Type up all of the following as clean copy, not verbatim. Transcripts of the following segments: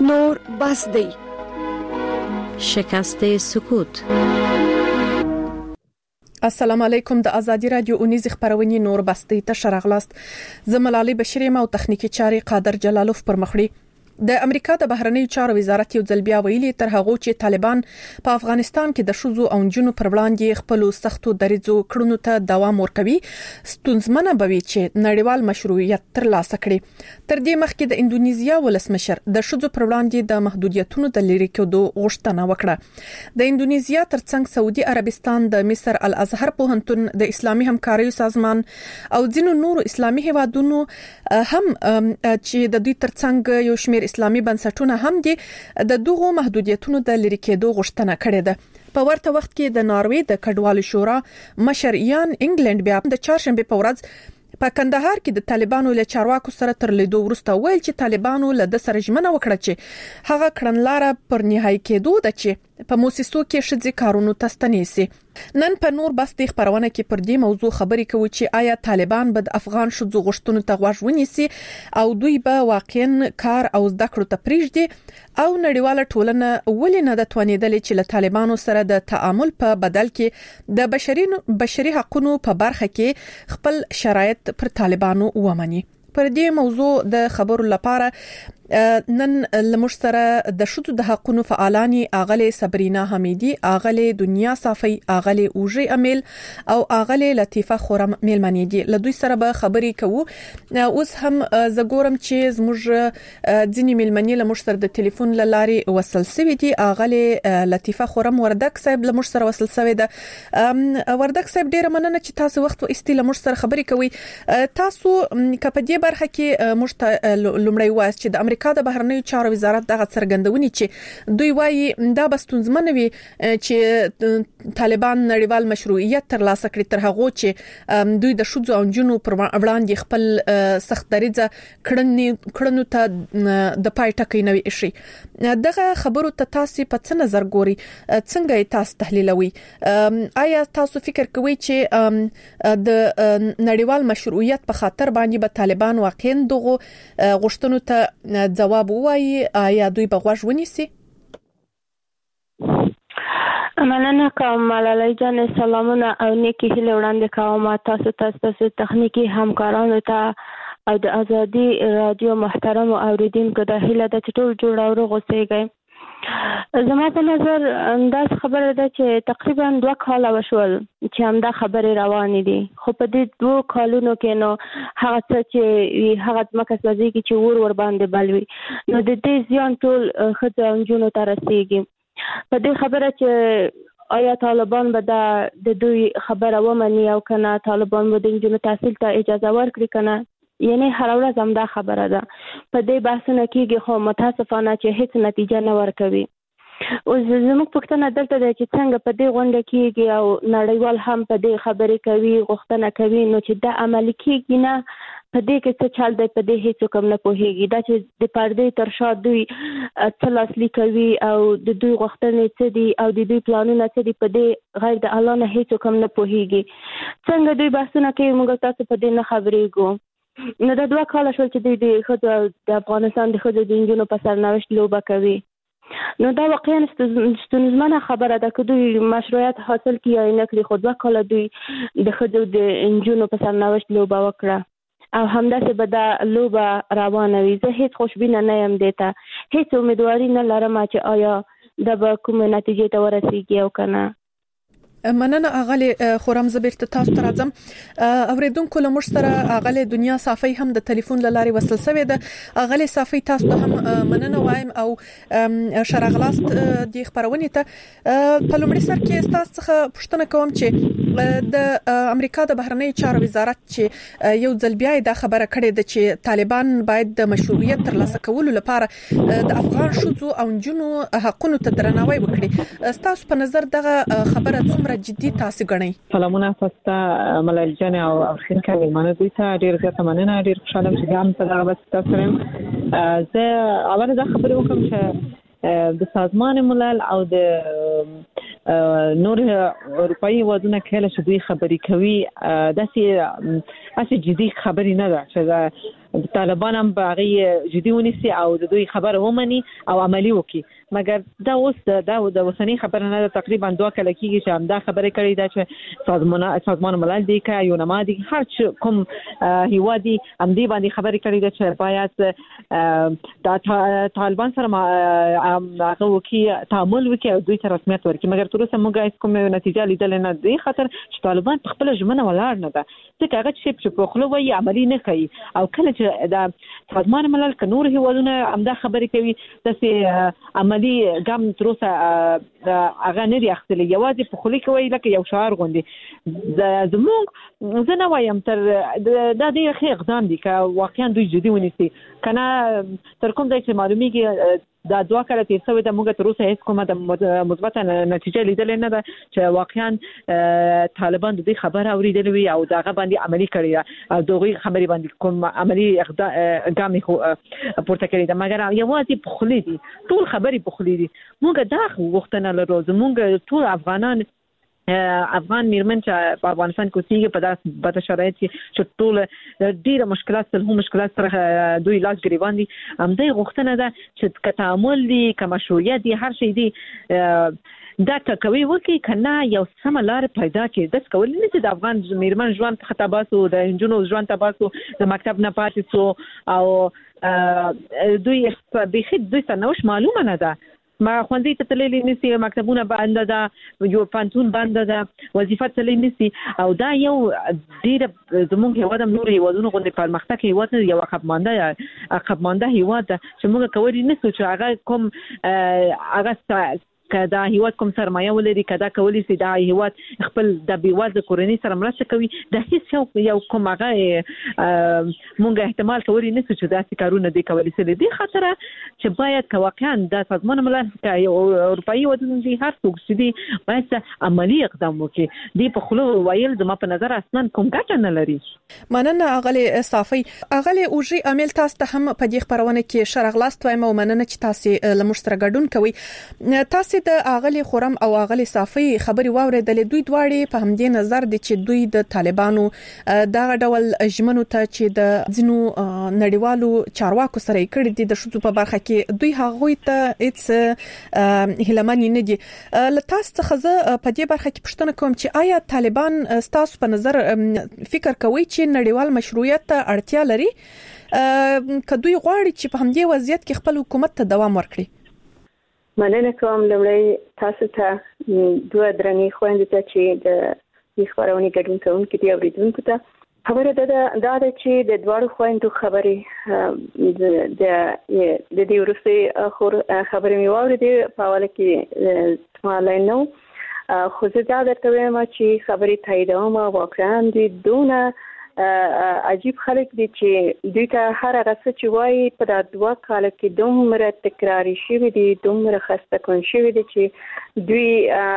نور بس دی. شکست سکوت. السلام علیکم. د ازادي رادیو اونیز خبرونه نور بستی ته شرغلاست. زملالي بشری او تخنیکی چاري قادر جلالوف پر مخړي. د امریکا د بهرنی چارو وزارت یو ځل بیا ویلي تر هغه چې طالبان په افغانستان کې د شوزو او جنونو پر وړاندې خپل سختو دریځو کړنو ته دوام ورکوي، ستونزمنه بوي چې نړیوال مشروعیت ترلاسه کړي. تر دې مخکې د انډونیزیا ولسمشر د شوزو پر وړاندې د محدودیتونو د لری کېدو غوښتنه وکړه. د انډونیزیا ترڅنګ سعودي عربستان، د مصر الازهر پوهنتون، د اسلامي همکارۍ سازمان او ځینو نورو اسلامي هیوادونو هم چې د دوی ترڅنګ یو شمېر اسلامي بنسټونه هم دي د دغو محدودیتونو د لری کېدو غوښتنه کړې ده. په ورته وخت کې د ناروې د کډوالو شورا مشر یان انګلند بیا د چهارشنبه په ورځ په کندهار کې د طالبانو له چارواکو سره تر لیدو وروسته ویل چې طالبانو له د سره ژمنه وکړه چې هغه کړنلاره پر نهایی کېدو د چې په موسسو کې شذ کارونو تستنیسي. نن په نور بس د خبرونه کې پر دې موضوع خبرې کوي چې آیا طالبان به د افغان شذ غشتونو ته غوږ ونیسي او دوی به واقعا کار او زده کړو ته پریږدي او نړیواله ټولنه ولې نه د توانیدل چې له طالبانو سره د تعامل په بدل کې د بشري حقوقو په برخه کې خپل شرایط پر طالبانو ومني. پر دې موضوع د خبرو لپاره نن لمش سره د شذو د حقوقو فعالانی اغله صبرینا حمیدی، اغله دنیا صافی، اغله اوجی امیل او اغله لطیفه خورم میلمنی دي. له دوی سره به خبرې کوو. اوس هم زګورم چې زموږ ځینی میلمنی لمش سره د ټلیفون لاري وصل سوي دي. اغله لطیفه خورم وردک صاحب لمش سره وصل سوي ده. وردک صاحب ډیره مننه چې تاسو وخت و استي لمش سره خبرې کوي. تاسو کپدې برخه کې مشت لمړی واس چې د امریکا د بهرنی چارو وزارت دغه څرګندونی چې دوی وايي دا بستونزمنه وي چې طالبان نړیوال مشروعیت ترلاسه کړي تر هغه چې دوی د شوزو او جنونو پر وړاندې خپل سخت دریځه کړنو ته د پای ټکی نوي شي. دغه خبرو ته تاسو په څه نظر ګوري؟ څنګه تاسو تحلیلوي؟ آیا تاسو فکر کوئ چې د نړیوال مشروعیت په خاطر باندې به طالبان واقعا دغه غوښتنو ته جواب وایي؟ آیا دوی به غوږ ونیسي؟ مننه کوم ملالۍ جان، سلامونه او نیکی هیله وړاندې کوم تاسو تخنیکی همکارانو ته او د ازادي رادیو محترم اوریدونکو ته هیله ده چې ټول جوړ او روغ اوسئ. زما په نظر دا خبره ده چې تقریبا 2 کال وشول چې همدا خبره روانې دي، خو په دې 2 کالونو کې نو هغه څه چې هغه مکه سازي کې چې ور باندې بلوي نو د دې ځان ټول خځه او جنونو ته رسیږي. په دې خبره چې آیا طالبان به د دوی خبره ومني او کنه طالبان به د جنونو تحصیل ته اجازه ورکړي کنه، یعنی هر ورځ هم دا خبره ده. په دې بحثونه کېږي خو متاسفانه چې هیڅ نتیجه نه ورکوي. او زموږ پوښتنه دلته ده چې څنګه په دې غونډه کېږي او نړیوال هم په دې خبرې کوي، غوښتنه کوي، نو چې دا عملي کېږي نه، په دې کې څه چل دی، په دې هیڅ کوم نه پوهیږي. دا چې د پردې تر شا دوی څه لاسلیک کوي او د دوی غوښتنې څه دي او د دوی پلانونه څه دي، په دې غیر د الله نه هیڅ کوم نه پوهیږي. څنګه دوی بحثونه کوي موږ تاسو په دې نه خبرېږو. نو دا 2 کال شول چې دوی د افغانستان د ښځو د نجونو په سرنوشت لوبه کوي. نو دا واقعا ستونزمنه خبره ده که دوی مشروعیت حاصل کړي یا نه کړي، خو 2 کال دوی د ښځو د نجونو په سرنوشت لوبه وکړه او همداسې به دا لوبه روانه وي. زه هیڅ خوشبینه نه یم، دې ته هیڅ امیدواري نه لرم چې آیا دا به کومه نتیجې ته ورسیږي او کنه. مننه اغله خورم زبرت تاسو ته راځم. اوریدونکو له موږ سره اغله دنیا صافی هم د ټلیفون لاري وصل سوي ده. اغله صافی تاسو ته هم مننه وایم او شرغلاست د خبرونه ته په لومړي سر کې تاسو څخه پوښتنه کوم چې د امریکا د بهرنی چارو وزارت چې یو ځل بیا د خبره کړې ده چې طالبان باید د مشروعیت ترلاسه کولو لپاره د افغان شذو او جنونو حقوقو ته درناوی وکړي. تاسو په نظر دغه خبره څومره جدي تاسو غنئ؟ سلامونه تاسو ته ملال جان او اخر کله مننه دوی ته ډیر زیاته مننه. ډیر خوشاله یم چې ګام په دغه بس تاسو سره زه اول دا خبرې وکم چې د سازمان ملل او د نور اروپאי هیوادونو کله چې دوی خبرې کوي داسې جدي خبرې نه ده چې طالبان هم باغي جدي ونیسي او د دوی خبره ومني او عملی وکړي. مګر دا اوس د وسنی خبره نه تقریبا 2 کال کېږي چې همدا خبره کړې ده چې سازمان ملل دی که یونما دی هر کوم هیوادي همدې باندې خبره کړې ده چې باید د طالبان سره هغه وکړي تعامل وکړي او دوی ته رسمیت ورکړي. مګر تر اوسه موږ کوم نتیجه لیدل نه دی خاطر چې طالبان په خپل ژمنه ولاړ نه ده. ځکه هغه چې په خپل وایي عملی نه کوي او کله چې د سازمان ملل که نور هیوادونه همدا خبرې کوي داسې عملی ګام تر اوسه هغه نه دی اخیستلی، یوازې په خوله کې وایي لکه یو شعار غوندې. زموږ زه نه وایم تر دا ډېر ښه اقدام دی که واقعا دوی جدي ونیسي که نه تر کوم ځای چې معلومیږي دا 2 کاله تیر شوی ده موږ تر اوسه هیڅ کومه د مثبته نتیجه لیدلې نه ده چې واقعا طالبان د دې خبره اورېدلې وي او دغه باندې عملي کړې ده او دغه خبرې باندې کوم عملي اقدام پورته کړی ده. مګر یوازې په خوله دي، ټول خبرې په خوله دي. موږ دا غوښتنه لرو زموږ ټول افغان میرمن چې په افغانستان کې اوسېږي په داسې بد شرایط کې چې ټول ډېر مشکلات سره مشکلات سره دوی لاس ګریوان دي. همدې غوښتنه ده چې که تعامل دي که مشروعیت دي هر شی دي دا ټاکوي وکړي که نه یو سمه لار پیدا کړي. داسې کولی نه چې د افغان میرمن ژوند څخه تباه سو، د نجونو ژوند تباه سو، د مکتب نه پاتې سو او دوی بیخي دوی ته نوښت معلومه نه ده. ما خوندې ته تللی نسی، مکتبونه بنده ده، یو پانتون بنده ده، وظیفه تللی نسی او دا یو ډیر زموږ هیواد هم نور هیوادونو غوندې پرمختګ هیواد یو عقب مانده هیواد ده چې موږ کولی نسو چې هغه کوم هغه که دا هیواد کوم سرمایه ولري که دا کولی سي دا هیواد خپل د بیوازه کورنۍ سره مرسته کوي د هیڅ یو کوم هغه مونږ احتمال کولی نسو چې داسې کارونه دی کولی سي. دې خاطر چې باید که واقعا د سازمان ملل که یو اروپایي هیوادونه دي هر څوک چې دي باید عملي اقدام وکړي. دې په خوله ویل زما په نظر اصلا کوم ګټه نه لري. مننه اغلې صافي. اغلې اوجي امیل تاسو ته هم په دې خبرونه کې شرغلاست وایم او مننه چې تاسو لمر سره ګډون کوي. تاسو د اغلی خورم او اغلی صافي خبري واوریدلې دوی دواړي په همدې نظر دي چې دوی د طالبانو دغه ډول ژمنو ته چې د ځینو نړیوالو چارواکو سره کړي دي د شذو په برخه کې دوی هغوی ته هیڅ هلمانی نه دي. لتاس څخه زه په دې برخه کې پوښتنه کوم چې آیا طالبان ستاسو په نظر فکر کوي چې نړیوال مشروعیت ته اړتیا لري که دوی غواړي چې په همدې وضعیت کې خپل حکومت ته دوام ورکړي؟ مننه کوم لومړی تاسو ته 2 درنې خويندې ته چې د خبرونې ګډون کوونکي دي اوریدونکو ته خبره ده چې د دوړو خويندو خبرې د دې ورسې خبرې مې واورېدې په حواله کې مالای نو خو زه دا درته وایم چې خبرې تاییدوم واقعا دوی دونه عجیب خلک دي چې دوی ته هر هغه څه چې وایي په دا 2 کال کې دومره تکراري شوي دي، دومره خسته کن شوي دي چې دوی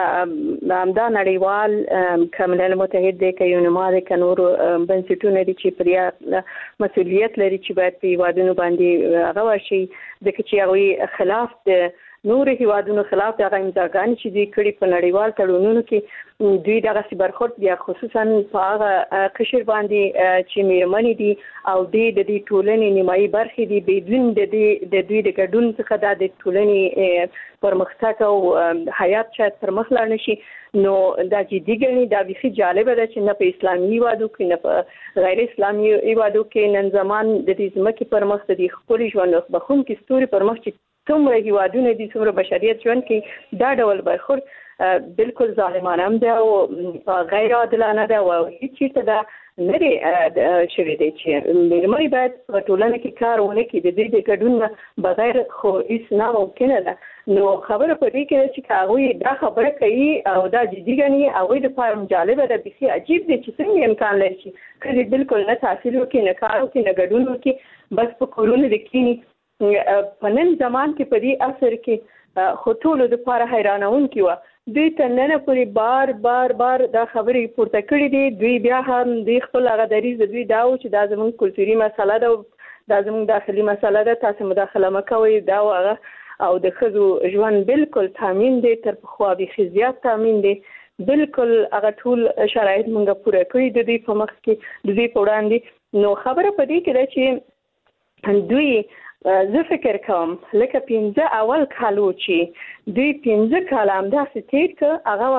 همدا نړیوال که ملل متحد دی که یونما دی که نور بنسټونه دي چې پر مسؤلیت لري چې باید په هیوادونو باندې هغه وشي ځکه چې هغوی خلاف د نور هیوادونو خلاف د امضاګانې چې دوی کړي په نړیوال تړونونو کې دوی دغه برخورد بیا خصوصا په هغه قشر باندې چې میرمنې دي او د دې ټولنې نیمایي برخې دي بدون د دوی د ګډون څخه د ټولنې پرمختګ او حیات شاید پرمخ لاړ نشي. نو دا جدي ګڼي. دا بیخي جالبه ده چې نه په اسلامي هیوادو کې نه په غیر اسلامي هیوادو کې نن زمان د دې ځمکې پرمخ د دې خپل ژوند بخونکي ستوري پرمخ چې څومره هیوادونه دي څومره بشریت ژوند کې دا ډول برخورد بالکل ظالمانه هم ده او غیر عادلانه ده او هیڅ چیرته ده نه دی شوی دی چې میرمنې باید په ټولنه کې کار ونه کړي. د دې د ګډون بغیر خو هیڅ ناممکنه ده. نو خبره په دې کې ده چې هغوی دا خبره کوي او دا جدي ګڼي هغوی دپاره جالبه ده، بیخي عجیب دی چې څنګه امکان لري چې ښځې بالکل نه تحصیل وکړي نه کار وکړي نه ګډون وکړي بس په کورونو د کښېني. په نن زمان کې په دې عصر کې خو ټولو دپاره حیرانونکي وه. دوی ته نن پورې بار دا خبرې پورته کړي دي. دوی بیا هم دوی خپل هغه دریځ د دوی دا و چې دا زموږ کلتوري مسله ده، دا زموږ داخلي مسله ده، تاسو مداخله مه کوئ دا و هغه او د ښځو ژوند بالکل تامین دی، تر پخوا بیخي زیات تامین دی. بالکل هغه ټول شرایط موږ پوره کړي د دوی په مخ کې د دوی په وړاندې. نو خبره په دې کې ده چې دوی زه فکر کوم لکه 15 اول کالو چې دوی 15 کال هم داسې تیر که هغه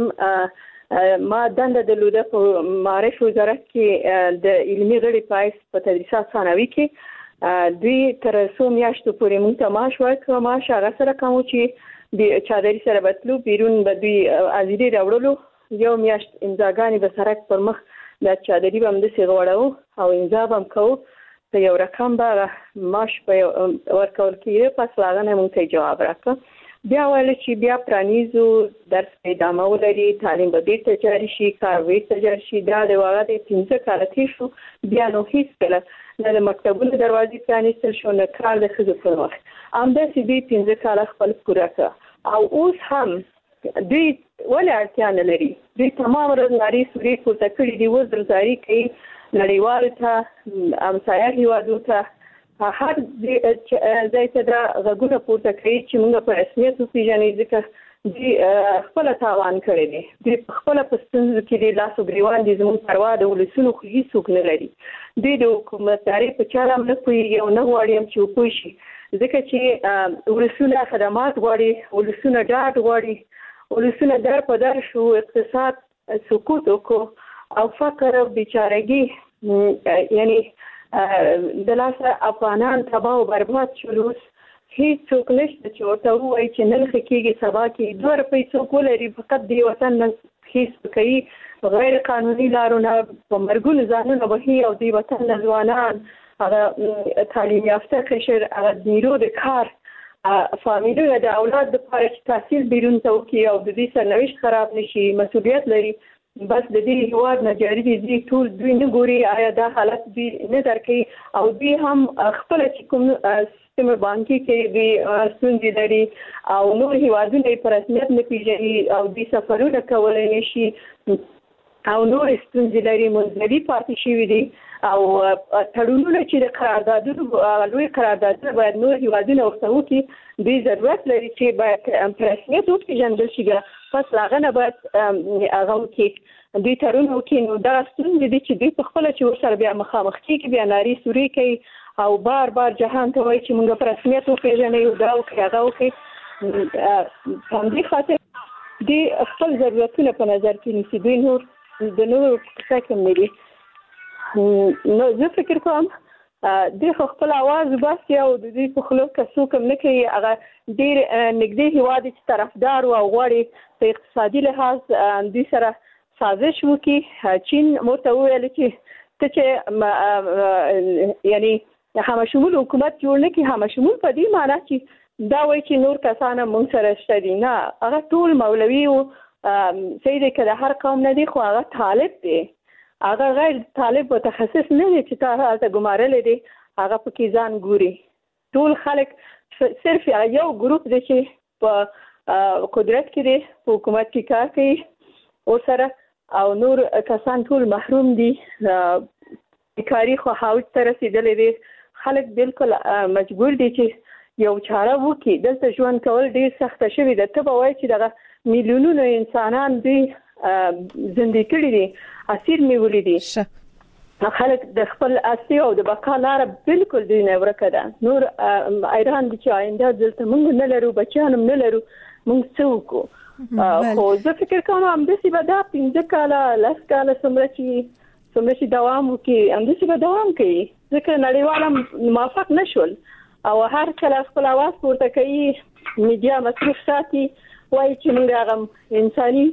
وخت ما دنده درلوده په معارف وزارت کې د علمي غړي پایس په تدریسات ثانوي کې دوی تر څو میاشتو پورې موږ ته معاش ورکړ. معاش هغه سره کوم چې د چادري سره بتلو بیرون به دوی ازيري راوړلو یو میاشت امضاګانې به سرک پر مخ د چادري به هم داسې غوړو او امضا به هم کوو په یو رقم به معاش په ورکول کېږي. پس له هغه نه موږ ته جواب راکړ. بیا ویل چې بیا پرانیزو درس په ادامه ولري، تعلیم به بیرته جاري شي، کار بیرته جاري شي. دا د هغه د 15 کاله تېر شو، بیا نو هېڅکله نه د مکتبونو دروازې پرانیستل شو نه کار د ښځو پر مخ. همداسې دوی 15 کاله خپل پوره کړه او اوس هم دوی ولې اړتیا نه لري. دوی تمام ورځ نارې سورې پورته کړي دي، وزرزاري کوي نړیوالو ته، همسایه هیوادو ته، هر ځای ته دا غږونه پورته کوي چې موږ په رسمیت وپېژنئ، ځکه دوی خپله تاوان کړی دی. دوی په خپله په ستونزو کې دي لاس و ګریوان دي. زموږ پروا د ولسونو خو هېڅوک نه لري. دوی د حکومتدارۍ په چاره هم نه پوهېږي او نه غواړي هم چې وپوه شي، ځکه چې ولسونه خدمات غواړي، ولسونه ډاډ غواړي، ولسونه در په در شو، اقتصاد سقوط وکړو او فقر او بیچارګي یعنی د لاسه افغانان تباه و برباد شول. اوس هېڅوک نشته چې ورته ووایي چې نن ښه کېږي سبا کېږي. 2 روپۍ څوک ولري فقط د وطن نه هېڅ کوي، غیر قانوني لارو نه په مرګونو ځانونه وهي او د وطن نه ځوانان، هغه تعلیم یافته قشر، هغه نیرو د کار فامیلونه د اولاد دپاره چې تحصیل بیرون ته وکړي او د دې سرنوشت خراب نه شي مسؤلیت لري. بس د دې هیواد نه جاري دي ټول دوی نه ګوري آیا دا حالت دوی نه درک کوي او دوی هم خپل چې کوم سیستم بانکي کې دوی ستونزې لري او نور هیوادونه په رسمیت نه پیژني او دوی سفرونه کولی نه شي او نور ستونزې لري، منځلي پاتې شوي دي او تړونونه چې د قراردادونو لوی قراردادونه باید نور هیوادونه ورته وکړي، دوی ضرورت لري چې باید په رسمیت وپېژندل شي. پس له هغه نه باید هغه وکړي، دوی تړون وکړي. نو دا ستونزې دي چې دوی په خپله چې ورسره بیا مخامخ کېږي، بیا نارې سورې کوي او بار بار جهان ته وایي چې موږ په رسمیت وپېژنئ او دا وکړي هغه وکړي. په همدې خاطر دوی خپل ضرورتونه په نظر کې نیسي، دوی نور د نورو کیسه کې نه دي. نو زه فکر کوم دوی خو خپل اواز وباسي او د دوی په خوله که څوک هم نه کوي، هغه ډېر نږدې هېواد چې طرفدار و او غواړي په اقتصادي لحاظ دوی سره سازش وکړي. چین ورته وویل چې ته چې یعنی همشمول حکومت جوړ نه کړي، همشمول په دې معنا چې دا وایي چې نور کسان هم موږ سره شته دي. نه، هغه ټول مولوي و صحیح دی که د هر قوم نه دی، خو هغه طالب دی، هغه غیر طالب متخصص نه دی چې تا هلته ګمارلی دی هغه پکې ځان ګوري. ټول خلک صرف یو ګروپ دی چې په قدرت کې دی، په حکومت کې کار کوي ورسره او نور کسان ټول محروم دي. بیکاري خو حوج ته رسېدلی دی. خلک بالکل مجبور دي چې یو چاره وکړي. دلته ژوند کول ډېر سخته شوي ده. ته به وایې چې دغه میلیونونو انسانان دوی زندې کړي دي، اسیر نیولي دي. خلک د خپل اصلي او د بقا لاره بالکل دوی نه ورکه ده. نور ایران دي چې آینده دلته موږ نه لرو، بچیان هم نه لرو، موږ څه وکړو. خو زه فکر کوم همداسې به دا 15 کاله 10 کاله څومره چې دوام وکړي همداسې به دوام کوي، ځکه نړیوال هم موافق نه شول او هر کله خپل اواز پورته کوي، میډیا مصروف ساتي، وایي چې موږ هغه انساني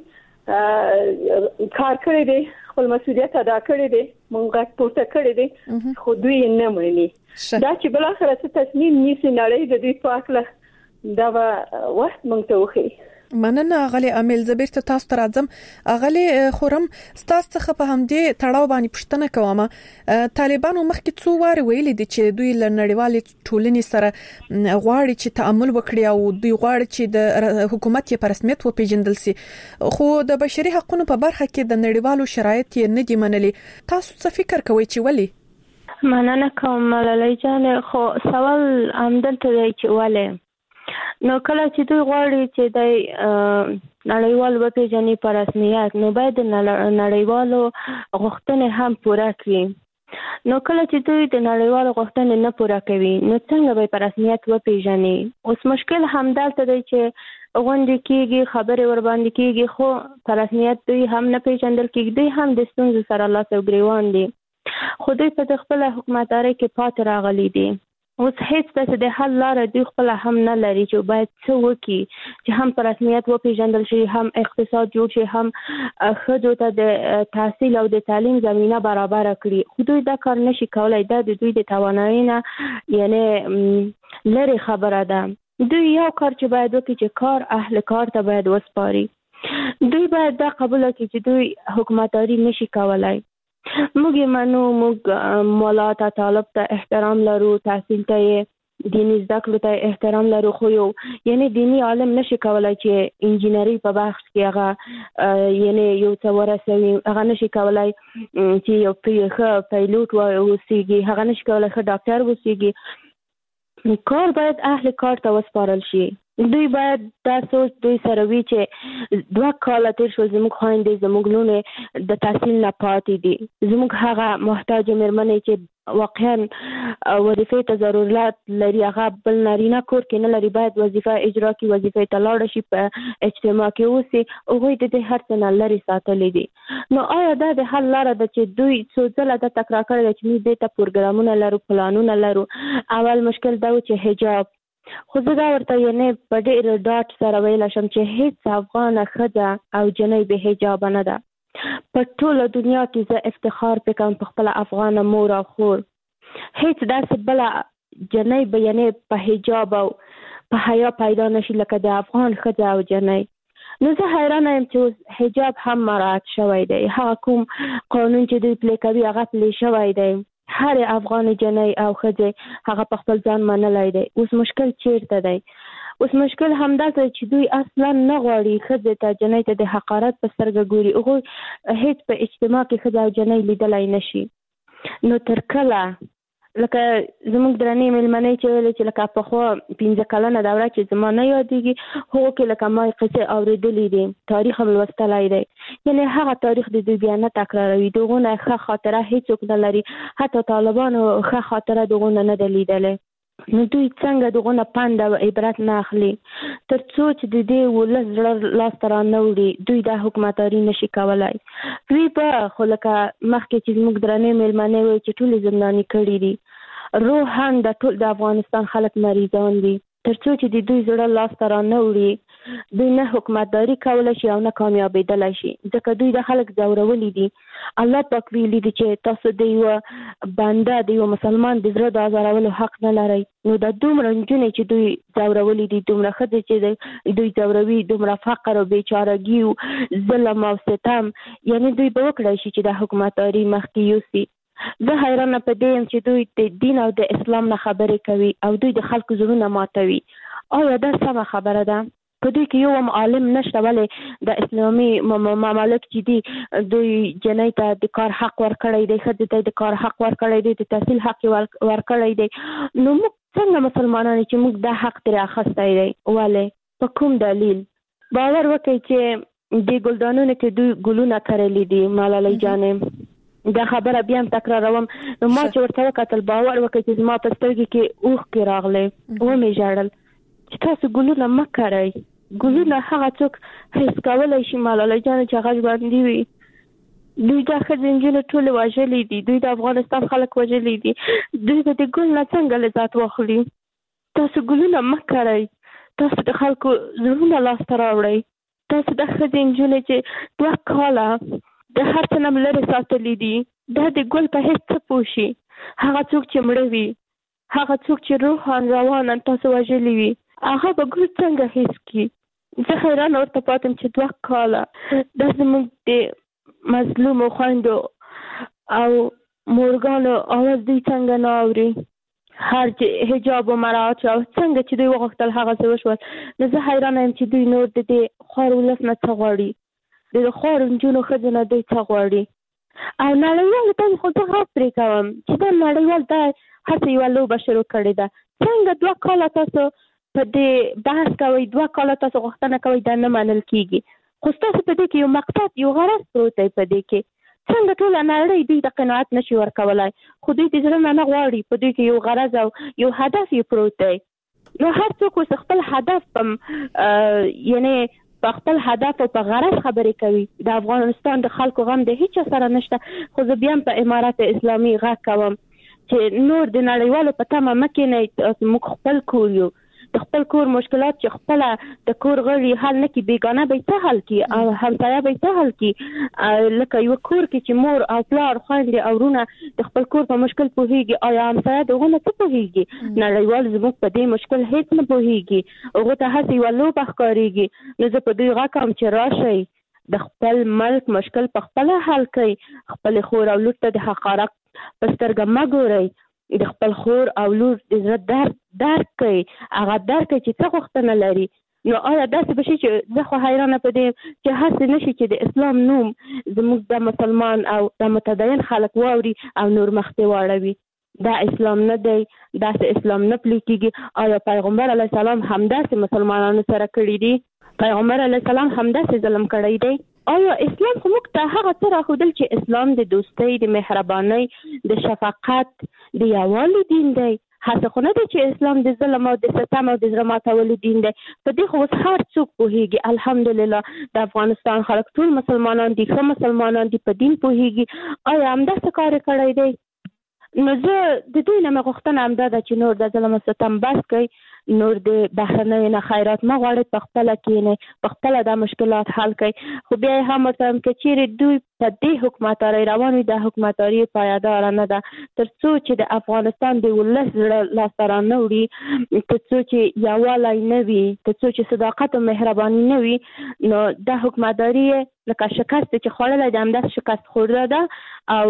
کار کړی دی، خپل مسؤلیت ادا کړی دی، موږ غږ پورته کړی دی، خو دوی نه مني. دا چې بالاخره څه تصمیم نیسي نړۍ د دوی په هکله، دا به وخت موږ ته وښیي. مننه اغلی امیل. زبیر ته تاسو ته راځم. اغلی خورم ستاسو څخه په همدې تړاو باندې پوښتنه کوم. طالبانو مخکې څو واره ویلي دي چې دوی له نړیوالې ټولنې سره غواړي چې تعامل وکړي او دوی غواړي چې د حکومت یې په رسمیت وپېژندل سي، خو د بشري حقوقو په برخه کې د نړیوالو شرایط یې نه دي منلي. تاسو څه فکر کوئ چې ولې؟ مننه کوم ملالۍ جان. خو سوال همدلته دی چې ولې نو کله چې دوی غواړي چې د نړیوال وپېژني په رسمیت، نو باید د نړیوالو غوښتنې هم پوره کړي. نو کله چې دوی د نړیوالو غوښتنې نه پوره کوي نو څنګه به په رسمیت وپیژني؟ اوس مشکل همدلته دی چې غونډې کېږي، خبرې ورباندې کېږي، خو په رسمیت دوی هم نه پیژندل کېږي. دوی هم د ستونزو سره لاس او ګریوان دي، خو دوی په خپله حکومتدارۍ کې پاتې راغلي دي. اوس هیڅ داسې د حل لاره دوی خپله هم نه لري چې باید څه وکړي چې هم په رسمیت وپیژندل شي، هم اقتصاد جوړ شي، هم ښځو ته د تحصیل او د تعلیم زمینه برابره کړي. خو دوی دا کار نشي کولی. دا د دوی د توانایي نه یعنې لرې خبره ده. دوی یو کار چې باید وکړي چې کار اهل کار ته باید وسپاري. دوی باید دا قبول کړي چې دوی حکومتداري نشي کولی. موږ یې منو، موږ مولا ته طالب ته احترام لرو، تحصیل ته دیني زده کړو ته احترام لرو، خو یو یعنی دیني عالم نشي کولی چې انجینري په بحث کې هغه یعنی یو څه ورسوي، هغه نشي کولی چې یو ښه پیلوټ وسیږي، هغه نشي کولی ښه ډاکټر وسیږي. کار باید اهل کار ته وسپارل شي. دوی باید دا سوچ دوی سره وي چې 2 کاله تیر شو، زموږ خویندې زموږ لونې د تحصیل نه پاتې دي. زموږ هغه محتاج مېرمنې چې واقعا وظیفې ته ضرورت لري، هغه بل نارینه کور کې نه لري، باید وظیفه اجرا کړي، وظیفې ته لاړه شي، په اجتماع کې اوسي. هغوی د دې هر څه نه لرې ساتلي دي. نو آیا دا د حل لاره ده چې دوی څو ځله دا تکرار کړی ده چې موږ دې ته پروګرامونه لرو، پلانونه لرو؟ اول مشکل دا و چې حجاب، خو زه دا ورته یعنې په ډېر ډاټ سره ویلی شم چې هیڅ افغانه ښځه او جنۍ بې حجابه نه ده. په ټوله دنیا کې زه افتخار پې کوم په خپله افغانه مور او خور. هیڅ داسې بله جنۍ به یعنې په حجاب او په حیا پیدا نشي لکه د افغان ښځه او جنۍ. نو زه حیرانه یم چې اوس حجاب هم مراعات شوی دی. هغه کوم قانون چې دوی پلی کوي هغه پلی شوی دی. هر افغان جنۍ او ښځې هغه په خپل ځان منلی دی. اوس مشکل چیرته دی؟ اوس مشکل همدلته چې دوی اصلا نه غواړي ښځې ته جنۍ ته د حقارت په سترګه ګوري. هغوی هیڅ په اجتماع کې ښځه او جنۍ لیدلی نشي. نو تر کله لکه زموږ درنې مېلمنۍ چې ویلې چې لکه پخوا 15 کلنه دوره چې زما نه یادېږي، هغو کې لکه ما قصې اورېدلې دي، تاریخ هم لوستلی دی. یعنې هغه تاریخ د دوی بیا نه تکراروي. د هغو نه ښه خاطره هېڅوک نه لري، حتی طالبانو ښه خاطره د هغو نه ده لیدلی. نو دوی څنګه د هغو نه پند او عبرت نه اخلي؟ تر څو چې د دې ولس زړه لاسته را نه وړي دوی دا حکومتداري نشي کولی. دوی به خو لکه مخکې چې زموږ درنې مېلمنې وایي چې ټولې زنداني کړي دي، روحاً د ټول د افغانستان خلک مریضان دي. تر څو چې د دوی زړه لاسته را نه وړي دوی نه حکومتداري کولی شي او نه کامیابېدلی شي، ځکه دوی د خلک ځورولي دي. الله پاک ویلي دي چې تاسو د یوه بنده د یوه مسلمان د زړه د ازارولو حق نه لرئ. نو دا دومره نجونې چې دوی ځورولي دي، دومره ښځې چې دوی ځوروي، دومره فقر او بېچارګي او ظلم او ستم، یعنې دوی به وکړی شي چې د حکومتداري مخکې یوسي. زه حیرانه په دې یم چې دوی د دین او د اسلام نه خبرې کوي او دوی د خلکو زړونه ماتوي. آیا دا سمه خبره ده؟ په دوی کې یو هم عالم نشته، ولې د اسلامي ممالک چې دي دوی جنۍ ته د کار حق ورکړی دی، ښځې ته د کار حق ورکړی دی، د تحصیل حق ورکړی دی. نو موږ څنګه مسلمانان چې موږ دا حق ترې اخیستی دی؟ ولې؟ په کوم دلیل؟ باور وکړئ چې د ګلدانونو کې دوی ګلونه کرلي دي. ملالۍ جانې دا خبره بیا هم تکراروم. نو ما چې ورته وکتل باور وکړئ چې زما په سترګې کې اوښکې راغلی، ومې ژړل چې تاسو ګلونه مه کرئ. ګلونه هغه څوک حس کولی شي ملالۍ جانې چې هغه ژوندي وي. دوی دا ښځې نجونې ټولې وژلې دي، دوی د افغانستان خلک وژلي دي، دوی به د ګل نه څنګه لذت واخلي؟ تاسو ګلونه مه کرئ، تاسو د خلکو زړونه لاسته راوړئ. تاسو د ښځې نجونې چې 2 کاله د هر څه نه لرې ساتلي دي، دا د ګل په هېڅ څه پوه شي؟ هغه څوک چې مړه وي، هغه څوک چې روحاً رواناً تاسو وژلي وي، هغه به ګل څنګه حس کړي؟ زه حیرانه ورته پاتې یم چې 2 کاله دا زموږ د مظلومو خویندو او مورګانو اواز دوی څنګه نه اوري؟ هر حجاب و مراعات شو، څنګه چې دوی وغوښتل هغه څه وشول. نو زه حیرانه یم چې دوی نور د دې خوار ولس نه څه غواړي، د خوارو نجونو ښځو نه دوی څه غواړي؟ او نړیوالو ته خو زه غږ پرې کوم چې دا نړیوال دا هسې یوه لوبه شروع کړې ده. څنګه 2 کاله تاسو په دې بحث کوئ، 2 کاله تاسو غوښتنه کوئ دا نه منل کېږي، خو ستاسو په دې کې یو مقصد، یو غرض پروت دی په دې کې. څنګه ټول نړۍ دوی د قناعت نشي ورکولای، خو دوی د زړه نه غواړي، په دوی کې یو غرض او یو هدف یې پروت دی. نو هر څوک اوس خپل هدف یعنی په خپل هدف او په غرض خبرې کوي. د افغانستان د خلکو غم د هیڅ سره نشته، خو زه بیا په امارات اسلامي غږ کوم چې نور د نړیوالو په تمه مه کېنئ، موږ خپل کور یو، د خپل کور مشکلات چې خپل د کور غړي حل نه کړي، بیگانه به څه حل کړي او همسایه به څه حل کړي. لکه یو کور کې چې مور او پلار خویندې او ورونه د خپل کور په مشکل پوهیږي، آیا همسایه دغه نه څه پوهیږي؟ نړیوال زموږ په دې مشکل هیڅ نه پوهیږي، هغه ته هسې یوه لوبه ښکارېږي. نو زه په دوی غږ کوم چې راشئ د خپل ملک مشکل په خپله حل کړئ، خپل خور او لور ته د حقارت په سترګه مه ګورئ، د خپل خور او لور د زړه درک کوي، هغه درک کوي چې څه غوښتنه لري. نو آیا داسې به شي چې زه خو حیرانه په دې چې هسې نشي چې د اسلام نوم زموږ د مسلمان او د متدین خلک واوري او نور مخته واړوي؟ دا اسلام نه دی، داسې اسلام نه پلی کېږي. آیا پیغمبر علیه السلام همداسې مسلمانانو سره کړي دي؟ پیغمبر علیه السلام همداسې ظلم کړی دی؟ آیا اسلام خو موږ ته هغه څه راښودل چې اسلام د دوستۍ، د مهربانۍ، د شفقت، د یووالي دین دی؟ هڅه خو نه دی چې اسلام د ظلم او د ستم او د زړه ماتولو دین دی. په دې خو اوس هر څوک پوهېږي. الحمدلله د افغانستان خلک ټول مسلمانان دي، ښه مسلمانان دي، په دین پوهېږي. آیا همداسې کار یې کړی دی؟ نو زه د دوی نه مې غوښتنه همدا ده چې نور د ظلم او ستم بس کوئ، نور د بهرنیو نه خیرات مه غواړئ، په خپله کښېنئ، په خپله دا مشکلات حل کړئ. خو بیا یې هم ورته وایم که چیرې دوی په دې حکومتدارۍ روان وي، دا حکومتداري پایداره نه ده. تر څو چې د افغانستان د ولس زړه لاسته رانه وړي، تر څو چې یووالی نه وي، تر څو چې صداقت او مهرباني نه وي، نو دا حکومتداري لکه شکست چې خوړلی د همداسې شکست خورده ده او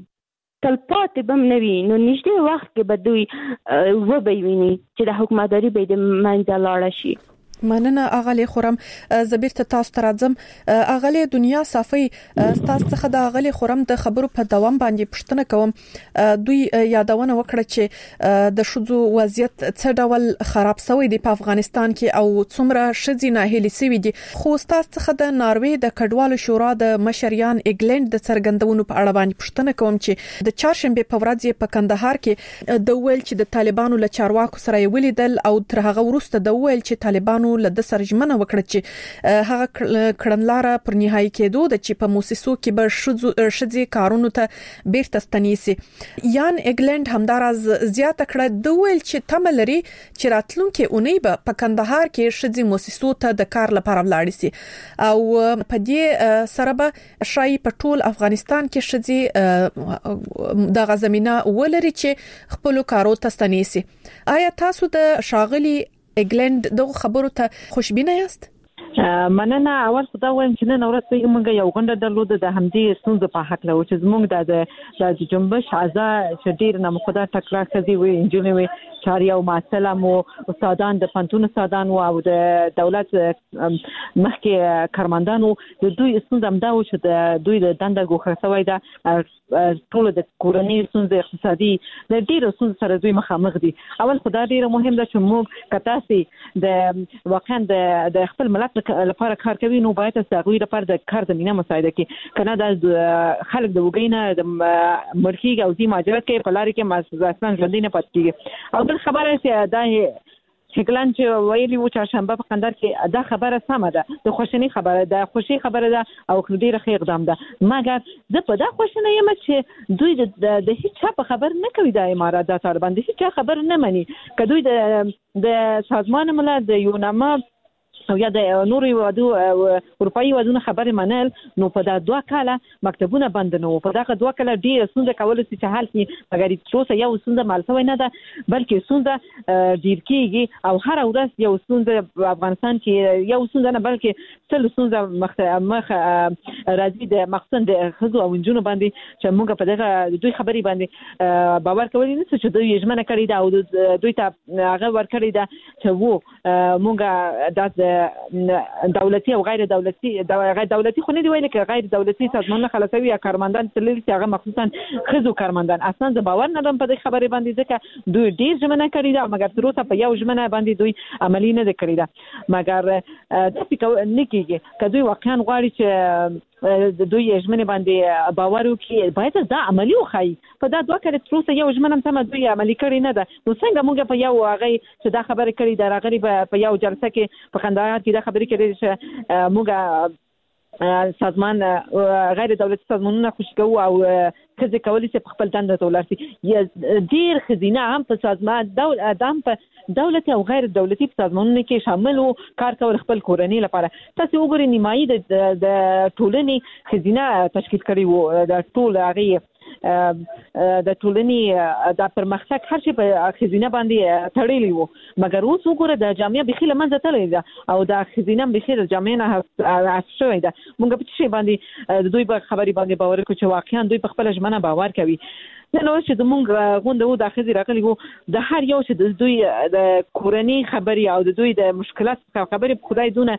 تلپاتې به هم نه وي. نو نږدې وخت کې به دوی وبه ویني چې د حکومتداري به د منځه لاړه شي. مننه اغلی خورم. زبیر ته تاسو ته راځم. اغلی دنیا صافي تاسو څخه د اغلی خورم د خبرو په دوام باندې پوښتنه کوم. دوی یادونه وکړه چې د ښځو وضعیت څه ډول خراب شوی دی په افغانستان کې او څومره ښځې ناهیلې شوي دي. خو تاسو څخه د ناروې د کډوالو شورا د مشریان انګلند د څرګندونو په اړه باندې پوښتنه کوم چې د چهارشنبه په ورځ په کندهار کې د ویل چې د طالبانو له چارواکو سره ولیدل او تر هغه وروسته د ویل چې طالبانو له د سرجمنه وکړه چې هغه کړنلاره پر نهایی کېدو د چې په موسسو کې به ښځې کارونو ته بیرته ستنیسي. یان انګلند همداراز زیاته کړه د ویل چې تمه لري چې راتلونکي اونۍ به په کندهار کې ښځې موسسو ته د کار لپاره ولاړ شي او په دې سره به شای په ټول افغانستان کې ښځې د غزمینه ولري چې خپل کارو ته ستنیسي. آیا تاسو د شاغلي انګلند دغه خبرو ته خوشبینه یاست؟ مننه. اول خو دا وایم چې نن ورځ موږ یو غونډه درلوده د همدې ستونزو په حق له چې زموږ د جنبش اعضا شدیر نامخدا ټکړه خزي وي انجونې وي چاري او معسله مو استادان د پنتون استادان او د دولت مخکې کارمندانو د دوی ستونزه هم دا و چې د دوی د دنده ګوښه شوی ده، ټول د کورنۍ ستونزې اقتصادي د ډیرو ستونزو سره دوی مخامخ دي. اول خو دا ډیره مهم ده چې موږ کتاسي د واقعا د خپل ملت لپاره کار کوي، نو باید تاسو غوړي لپاره د کار زمينه مساعده کی کنه د خلک د وګینه د مرخي او دي ماجرات کې په لاري کې ماسوسان ژوندۍ نه پات کیږي. او بل خبره چې دا شکلان چې ویلي و چهارشنبه په قندار کې دا خبره سمه ده، د خوشنۍ خبره ده، خوشي خبره ده او ډیره ښه اقدام ده. مګر زه په دا خوشنه یم چې دوی د هیڅ چا په خبر نه کوي، د امارات د طالبان د هیڅ چا خبر نه مني. که دوی د سازمان ملل د یوناما او یا د نورو اروپایي ودونو خبرې منل، نو په دا 2 کاله مکتبونه بند نه وو. په دا 2 کاله ډېر ستونزې کولای شي چې حل شي، مګر څه یو ستونزه مال شوی نه ده، بلکې ستونزه ډېر کېږي او هر ورځ یو ستونزه په افغانستان کې یو ستونزه نه بلکې څل ستونزه مخ راځي د مقصد د خزو او انجونو باندې چې موږ په دغه دوی خبرې باندې باور کولی نه چې دوی یې کړی دا او دوی ته هغه ورکړی دا چې وو موږ د دولتي او غیر دولتي خو نه دی ویل کې غیر دولتي سازمانونه خلاصوي یا کارمندان تللی چې هغه مخصوصا خزو کارمندان اصلا زه باور نه لرم په دې خبرې باندې ځکه دوی ډیر ژمنه کړې ده مګر تر اوسه په یو ژمنه باندې دوی عملی نه کړې ده. مګر تاسو نه کېږي که دوی واقعا غواړي چې د دوی ژمنه باندې باور وکړي باید دا عملی وخی په دا دوه کړه تر اوسه یو ژمنه سم دوی عملی کړی نه ده نو څنګه موږ په یو هغه چې دا خبره کړې دا راغلي په یو جلسه کې په کندهار کې دا خبرې کړې چې موږ سازمان غیر دولتي سازمانونه خوشی کوو او خځې کولی شي خپل دنده ته ولاړ شي ډیر خزینه هم په سازمان دولتي او غیر دولتي سازمانونو کې شامل وو کار کول خپل کورنۍ لپاره تاسو وګورئ نیمایي د ټولنې خزینه تشکیل کړی وو د ټول هغه د ټولنې د پرمختګ هر شي په خزینه باندې تړلی وو مګر اوس وګوره د جامعه بخیله منځ ته لري او د خزینه بخیله جامعه نه شوی ده موږ په څه باندې دوی په خبري باندې باور کوي چې واقعا دوی په خپل ژمنه باور کوي نو چې د موږ غونډه و د خزي راغلی وو د هر یو چې د دوی د کورنۍ خبري او د دوی د مشکلات خبري خدای دونه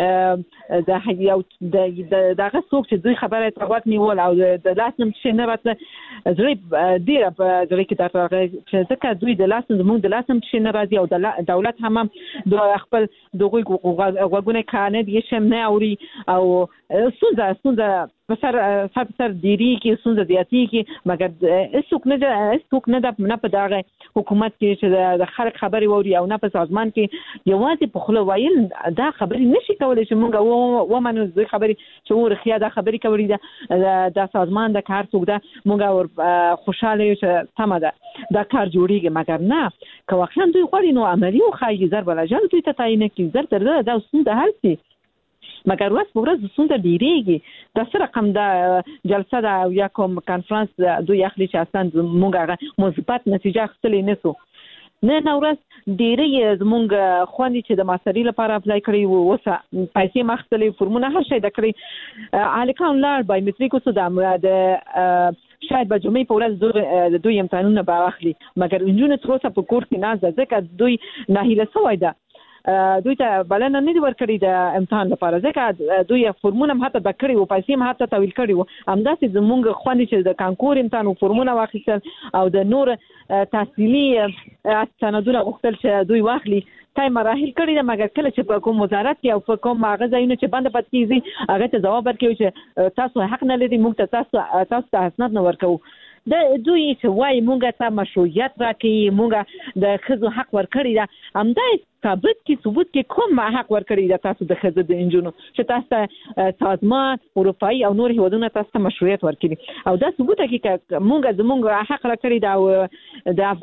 د یو دغه څوک چې دوی خبره تغوت نیول او د لاسم چې نه راته زړه ډیره په ځکه کې تاسو چې ځکه دوی د لاسم زموږ د لاسم چې نه راځي او دولت هم د خپل دغه غوګونه کانه دي چې نه اوري او سوزه سر دیری کې سوزه دیاتی کې مګر څوک نه د په دغه حکومت کې چې د خلک خبري ووري او نه په سازمان کې یوازې په خله وایل دا خبري نشي کولای چې موږ ومنو د خبري چې ورخیا دا خبري کوي دا سازمان د کار څوک دا موږ خوشاله یو چې تمه ده دا کار جوړیږي مګر نه که واقعا دوی غواړي نو عملی او خایي ضرب لجن دوی ته تعیین کړي ضرب تر دا ستونزه حل شي مګر ورځ په ورځ ستونزه ډیریږي د سره رقم د جلسه دا یا کوم کانفرنس دوی اخلي چې اصلا موږ مثبت نتیجه اخلي نه سو نه ورځ ډیری زمونږ خوندې چې د ماستري لپاره اپلای کړی وو وسه پیسې مختلف فرمونه هر شي د کړی الکان لار بایومټریک وسو د شاید به جمعې په ورځ دوی امتحانونه به اخلي مګر انجونه تر اوسه په کور کې نه ځکه دوی ناهیله شوی ده دوی ته بلنه نه دی ورکړی د امتحان لپاره ځکه دوی فرمونه هم حتی بکړی او پیسې هم حتی تحویل کړی وو همداسې زمونږ خوندې چې د کانکور امتحان او فرمونه واخیستل او د نور تحصیلي سندونه غوښتل چې دوی واخلي تای مراحل کړی ده مګر کله چې په کوم وزارت کې او په کوم هغه ځایونه چې بند پات کیږي هغه ته جواب ورکوي چې تاسو حق نه لرئ موږ تاسو ته اسناد نه ورکوو د دوی چې وای مونږ ته مشروعیت راکړي مونږ د خزو حق ورکړی ده همدا ثابت کې کوم حق ورکړی ده تاسو د خزو د انجونو چې تاسو سازمان اروپאי او نور هیوادونه تاسو مشروعیت ورکړي او دا ثبوت کوي چې مونږ حق راکړی ده او د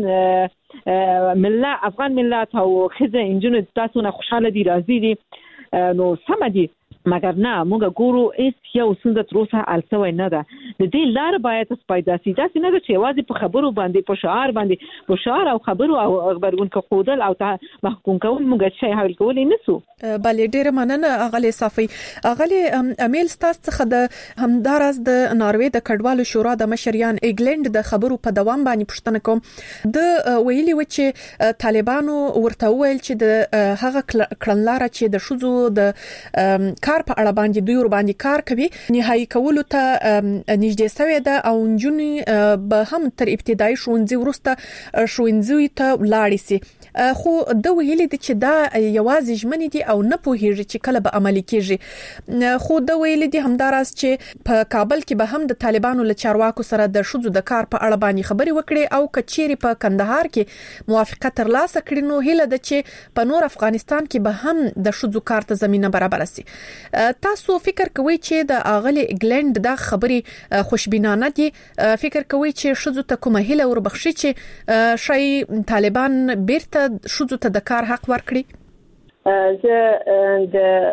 افغان ملت او خزو انجونو تاسو نه خوشاله دي راضي دي نو سم دي مګر نه موږ ګورو هیڅ یو څنګه تر اوسه الڅوي نه ده د دې لار باید پیدا شي دا څنګه چې یوازې په خبرو باندې په شعار او خبرو او خبرون کې خودل او محکوم کول موږ شي حل کولای نسو بلې ډېر مننه اغلی صافي اغلی امیل ستاسو څخه د همدارس د ناروې د کډوالو شورا د مشریان ایګلند د خبرو په دوام باندې پوښتنه کوم د ویلي و چې طالبانو ورته ویل چې د هغه کړنلاره چې د شوزو د کار په اړه باندې دوی ور باندې کار کوي نهایی کولو ته نږدې شوی ده او نجونې به هم تر ابتدایي ښوونځي وروسته ښوونځي ته ولاړ شي خو د ویلي د چې دا یوازې ژمنې دي او نه پوهیږي چې کله به عملي کیږي خو د ویلي دي همداراز چې په کابل کې به هم د طالبانو له چارواکو سره د شوزو د کار په اړه باندې خبري وکړي او کچيري په کندهار کې موافقه ترلاسه کړي نو هیله ده چې په نور افغانستان کې به هم د شوزو کار ته زمينه برابر شي تاسو فکر کوئ چې د اغلی ایګلند د خبري خوشبینانه دي فکر کوئ چې شوزو ته کومه هیله وربخشي چې شي طالبان بیرته شوزو ته د کار حق ورکړي زه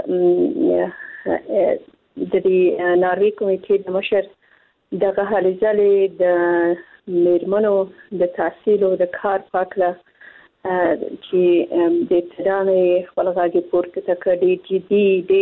د ناروې کمیټې د مشر دغه هلې ځلې د میرمنو د تحصیل او د کار پاکله چې د ابتدامې خپل غاګي پورته کړي جدي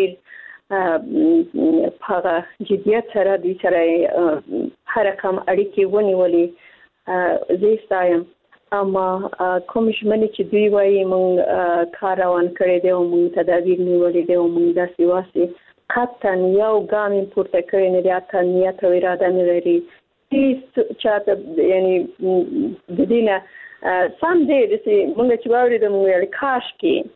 ډېر په جديت سره د سره هر رقم اړیکې ونیولې زیستایم اما کوم ژمنې چې دوی وایي مونږ کار روان کړی دی او مونږ تدابیر نیولې دي او مونږ داسې واسي قطعا یو ګام پورته کړی نه دی اته نیت او اراده نه لري هیڅ چاته یعنی د دې نه سم دی چې مونږ چې واورېدو مونږ کاش کې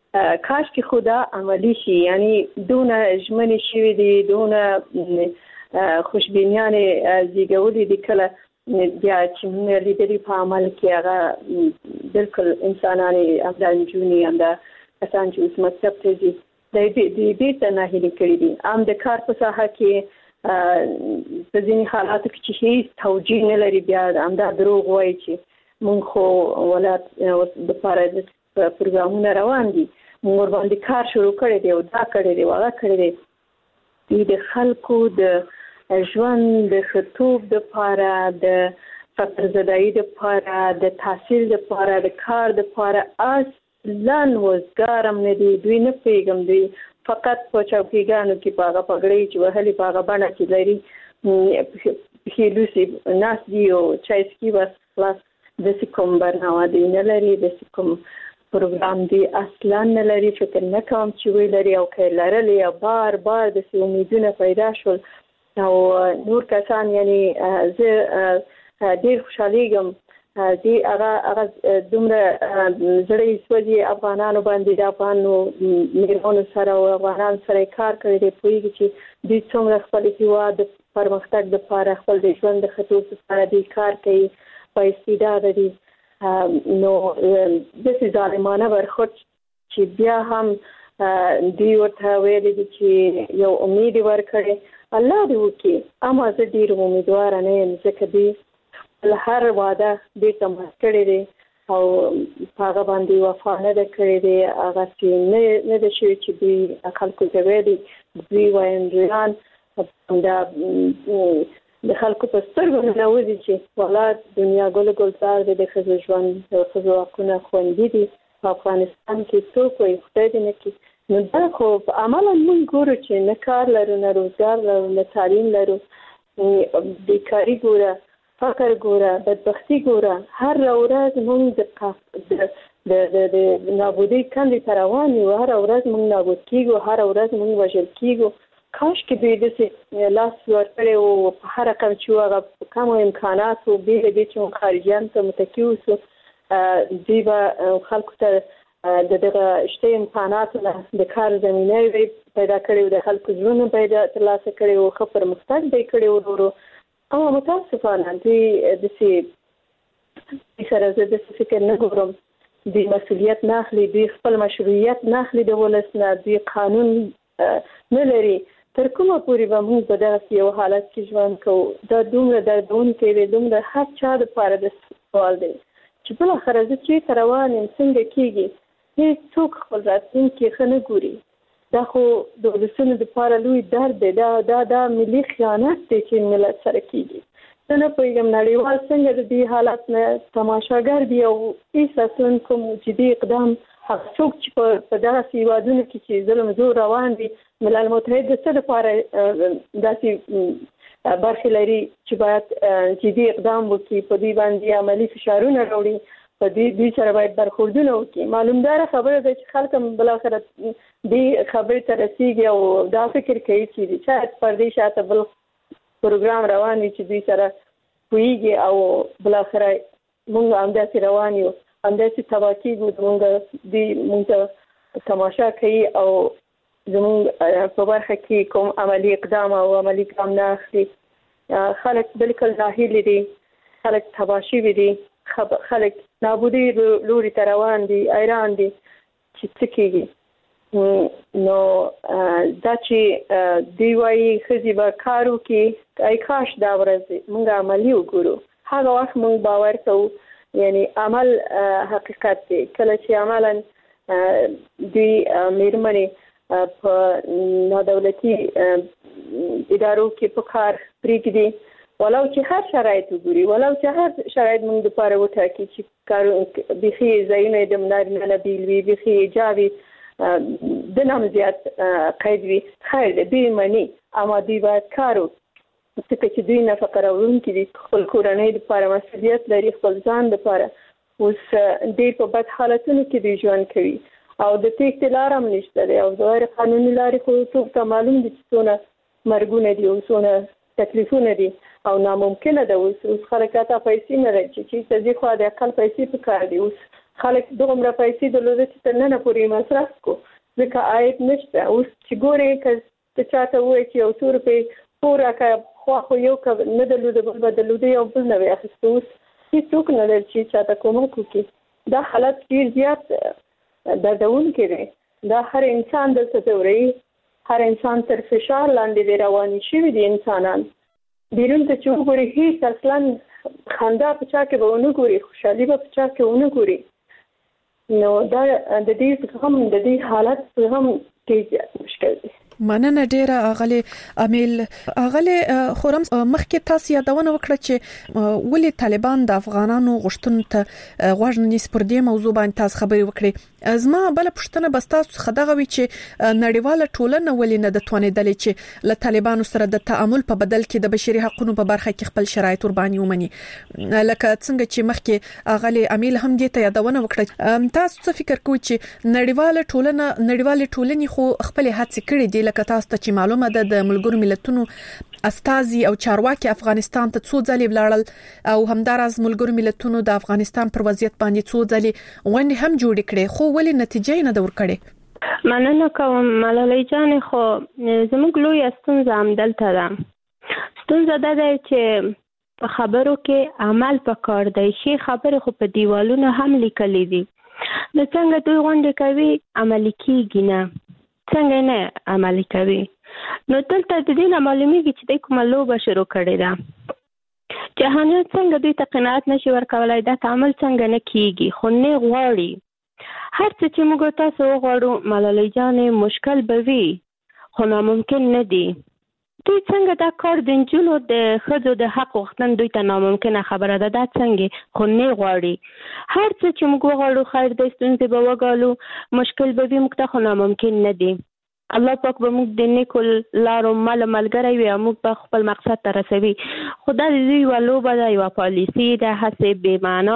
کاش کې خدا عملی شي، یعنی دونه ژمنې شوي دي، دونه خوشبینیانې زیږولې دي، کله بیا چې موږ لیدلي په عمل کې هغه بالکل انسانانې همدا نجونې همدا کسان چې اوس مکتب ته ځي د دې ته ناهیلي کړي دي. هم د کار په ساحه کې په ځینې حالاتو کې چې هیڅ توجیه نه لري، بیا همدا دروغ وایي چې موږ خو ولایت دپاره پروګرامونه روان دي، موږ ورباندې کار شروع کړی دی او دا کړی دی او هغه کړی دی. دوی د خلکو د ژوند د ښه توب دپاره، د فقر زدایي دپاره، د تحصیل دپاره، د کار دپاره اصلا وزګار هم نه دي. دوی نه پوهېږم، دوی فقط په چوکیګانو کې په هغه پګړۍ چې وهلې په هغه بڼه کې لري پښې لوڅې ناست دي او چای څکي بس خلاص. داسې کوم برنامه دوی نه لري، داسې کوم پروګرام دی اصلا نه لري. فکر نه کوم چې وی لري، او که لرلی بار بار داسې امیدونه پیدا شول او نور کسان. یعنی زه ډېر خوشحالیږم دې هغه دومره زړه یې سوځي افغانانو باندې، د افغانو میرمنو سره او افغانانو سره کار کړی دی. پوهېږي چې دوی څومره خپل هېواد د پرمختګ دپاره، خپل د ژوند د ښه توب دپاره دوی کار کوي، با استعداده دي. نو داسې ظالمانه برخورد چې بیا هم دوی ورته ویلي دي چې یو امید یې ورکړی، الله دې وکړي. اما زه ډېر امیدواره نه یم، ځکه دوی خپل هر وعده بېرته مات کړی دی او په هغه باندې وفا نه ده کړې دی. هغسې نه ده شوي چې دوی خلکو ته ویلي. دوی ویاندویان د خلکو په سترګو ننوځي چې والا دنیا ګل ګلزار دی، د ښځو ژوند د ښځو حقونه خوندي دي. په افغانستان کې څوک وایي خدای دې نه کړي. نو دا خو په عملا موږ ګورو چې نه کار لرو، نه روزګار لرو، نه تعلیم لرو، بیکاري ګوره، فقر ګوره، بدبختي ګوره. هر ورځ موږ د نابودۍ کندې ته روان یو، هر ورځ موږ نابود کېږو، هر ورځ موږ وژل کېږو. کاش کې دوی داسې لاس ورکړی و په هر رقم چې هغه کمو امکاناتو بې له دې چې موږ خارجیانو ته متکي اوسو، دوی به خلکو ته د دغه شته امکاناتو نه د کار زمینه پیدا کړې و، د خلکو زړونه پیدا ترلاسه کړي و، ښه پرمختګ به یې کړی و ورو. اما متاسفانه دوی داسې سره زه داسې فکر نه ګورم. دوی مسؤلیت نه اخلي، دوی خپل مشروعیت نه اخلي د ولس نه، دوی قانون نه لري. تر کومه پورې به موږ په دغسې یو حالت کې ژوند کوو؟ دا دومره دردونکی دی، دومره هر چا دپاره د سوال دی چې بالاخره زه چېرته روان یم، څنګه کېږي. هېڅوک خپل راتلونکي ښه نه ګوري. دا خو د ولسونو دپاره لوی درد دی. دا ملي خیانت دی چې ملت سره کېږي. زه نه پوهېږم نړیوال څنګه د دې حالت نه تماشاګر دي او هېڅ اصلا کوم جدي اقدام هغه څوک چې په دغسې هېوادونو کې چې ظلم زور روان دي، ملل متحد د څه لپاره داسې برخې لري چې باید جدي اقدام وکړي، په دوی باندې عملي فشارونه راوړي، په دوی سره باید برخوردونه وکړي. معلومداره خبره ده چې خلک هم بالاخره دې خبرې ته رسېږي او دا فکر کوي چې شاید پر دې شاته بل پروګرام روان وي چې دوی سره پوهېږي او بالاخره موږ همداسې روان یو، همداسې تباه کېږو. دوی موږ ته تماشا کوي او زموږ په برخه کې کوم عملي اقدام او عملي ګام نه اخلي. خلک بالکل ناهیلي دي، خلک تباه شوي دي، خلک نابودۍ لوري ته روان دي، حیران دي چې څه کېږي. نو دا چې دوی وایي ښځې به کار وکړي، ای کاش دا ورځ موږ عملي وګورو. هغه وخت موږ باور کوو یعنی عمل حقیقت دی. کله چې عملا دوی میرمنې په نادولتي ادارو کې په کار پرېږدي، ولو چې هر شرایط وګوري، ولو چې هر شرایط موږ دپاره وټاکي چې کار بیخي ځایونه یې د نارینه نه بیل وي، بیخي حجاب وي، د نه زیات قید وي، خیر دی، دوی مني. اما دوی باید کار وکړي ځکه چې دوی نفقه راوړونکي دي، خپل کورنۍ دپاره مسؤلیت لري، خپل ځان دپاره. اوس ډېر په بد حالتونو کې دوی ژوند کوي او د تېښتې لاره هم نشته دی او د غیر قانوني لارې خو څوک ته معلوم دي چې څونه مرګونه دي او څونه تکلیفونه دي او ناممکنه ده. اوس خلک حتی پیسې نه لري چې چېرته ځي، خو د اقل پیسې پکار دي. اوس خلک دومره پیسې درلوده چې تر ننه پورې مصرف کو ځکه عاید نشته. اوس چې ګورې که چاته وایي چې یو څو روپۍ پوره که خو یو که نه درلوده بل به درلوده یو بل نه وي اخیسته. اوس هېڅوک نه لري چې چاته کومک وکړي. دا حالت ډېر زیات دردونکی دی. دا هر انسان دلته ځوروي، هر انسان تر فشار لاندې دی رواني شوي دي انسانان. بیرون ته چې وګوري هېڅ اصلا خندا په چا کې به ونه ګوري، خوشحالي به په چا کې ونه ګوري. نو دا د دې غم د دې حالت غم ډېر زیات مشکل دی. مننه ډیره اغلی امیل. اغلی خورم مخکې تاسو یادونه وکړه چې ولې طالبان د افغانانو غوښتنو ته غوږ نه نیسي. پر دې موضوع باندې تاسو خبرې وکړې. زما بل پوښتنه بس تاسو څخه وی چې نړیواله ټولنه ولې نه د توانېدلې چې له طالبانو سره د تعامل په بدل کې د بشري حقوقو په برخه کې خپل شرایط ور باندې ومني. لکه څنګه چې مخکې اغلی امیل هم دې ته یادونه وکړه. تاسو څه فکر کوئ چې نړیواله ټولنې خو خپل هڅې کړې دي؟ لکه تاسو ته چې معلومه ده د ملګرو ملتونو استازي او چارواکي افغانستان ته څو ځلې ولاړل او همداراز ملګرو ملتونو د افغانستان پر وضعیت باندې څو ځلې غونډې هم جوړې کړې، خو ولې نتیجه نه ده ورکړې؟ مننه کوم ملالۍ جان. خو زموږ لوی ستونزه همدلته ده. ستونزه دا ده چې په خبرو کې عمل پکار دی. شي خبرې خو په دیوالونو هم لیکلې دي، نو څنګه دوی غونډې کوي عملي کیږي نه، څنګه نه عملي کوي. نو دلته د دې نه معلومیږي چې د کومه لوبه شروع کړې ده. جهانیان څنګه دوی ته قناعت نشي ورکولای، دا تعامل څنګه نه کیږي. خو نه غواړي. هر څه چې موږ تاسو وغواړو ملالۍ جانې مشکل به وي، خو ناممکن نه دی. دوی څنګه دا کار د نجونو د ښځو د حق غوښتن دوی ته ناممکنه خبره ده. دا څنګه؟ خو نه غواړي. هر څه چې موږ وغواړو خیر د ستونزې به وګالو، مشکل به وي موږ ته، خو ناممکن نه دی. الله پاک به موږ د نیکو لارو ملګری وي او موږ به خپل مقصد ته رسوي. خو دا د دوی یوه لوبه ده، یوه پالیسي ده، هسې بې معنا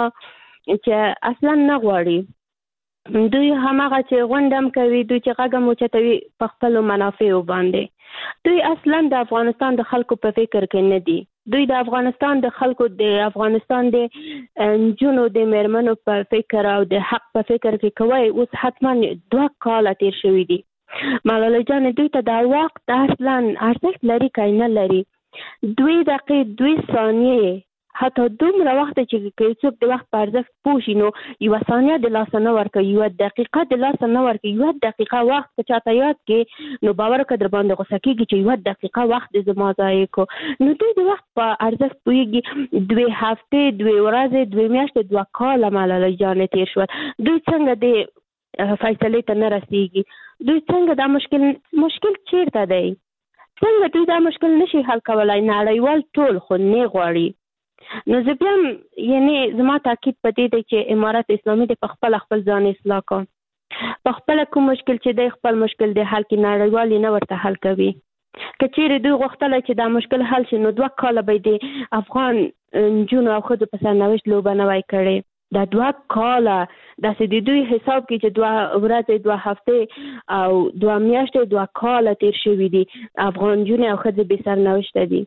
چې اصلا نه غواړي. دوی هماغه چې غونډه هم کوي، دوی چې غږ هم اوچتوي په خپلو منافعو باندې. دوی اصلا د افغانستان د خلکو په فکر کې نه دي. دوی د افغانستان د خلکو د افغانستان د نجونو د میرمنو په فکر او د حق په فکر کې کوي. اوس حتما 2 کاله تیر شوي دي. ملالۍ جان دوی ته دا وخت اصلا ارزښت لري که نه لري؟ 2 دقیقې 2 ثانیې حتی دومره وخت چې څوک د وخت په ارزښت پوه شي نو یوه ثانیه د لاسه نه ورکوي، یوه دقیقه د لاسه نه ورکوي. یوه دقیقه وخت که چاته یاد کړي نو باور وکړه در باندې غوسه کېږي چې یوه دقیقه وخت د زما ضایع کړو. نو دوی د وخت په ارزښت پوهېږي. 2 هفتې 2 ورځې 2 میاشتې 2 کاله ملالۍ جانې تېر شول. دوی څنګه د فیصلې ته نه رسېږي؟ دوی څنګه دا مشکل چیرته دی؟ څنګه دوی دا مشکل نشي حل کولای؟ نړیوال ټول خو نه غواړي. نو زه بیا یعنی زما تاکید په دې دی چې امارت اسلامي د خپل ځان اصلاح کړي. په خپل کوم مشکل چې دی خپل مشکل د حل کې نړیوال نه ورته حل کوي. که چیرې دوی غوښتل چې دا مشکل حل شي نو 2 کاله به د افغان نجونو او ښځو په سرنوشت لوبه نه وای کړې. دا 2 کاله داسې د دوی حساب کې چې 2 ورځې 2 هفتې او 2 میاشتې 2 کاله تیر شوي دي. افغان نجونې او ښځې بې سرنوشته دي.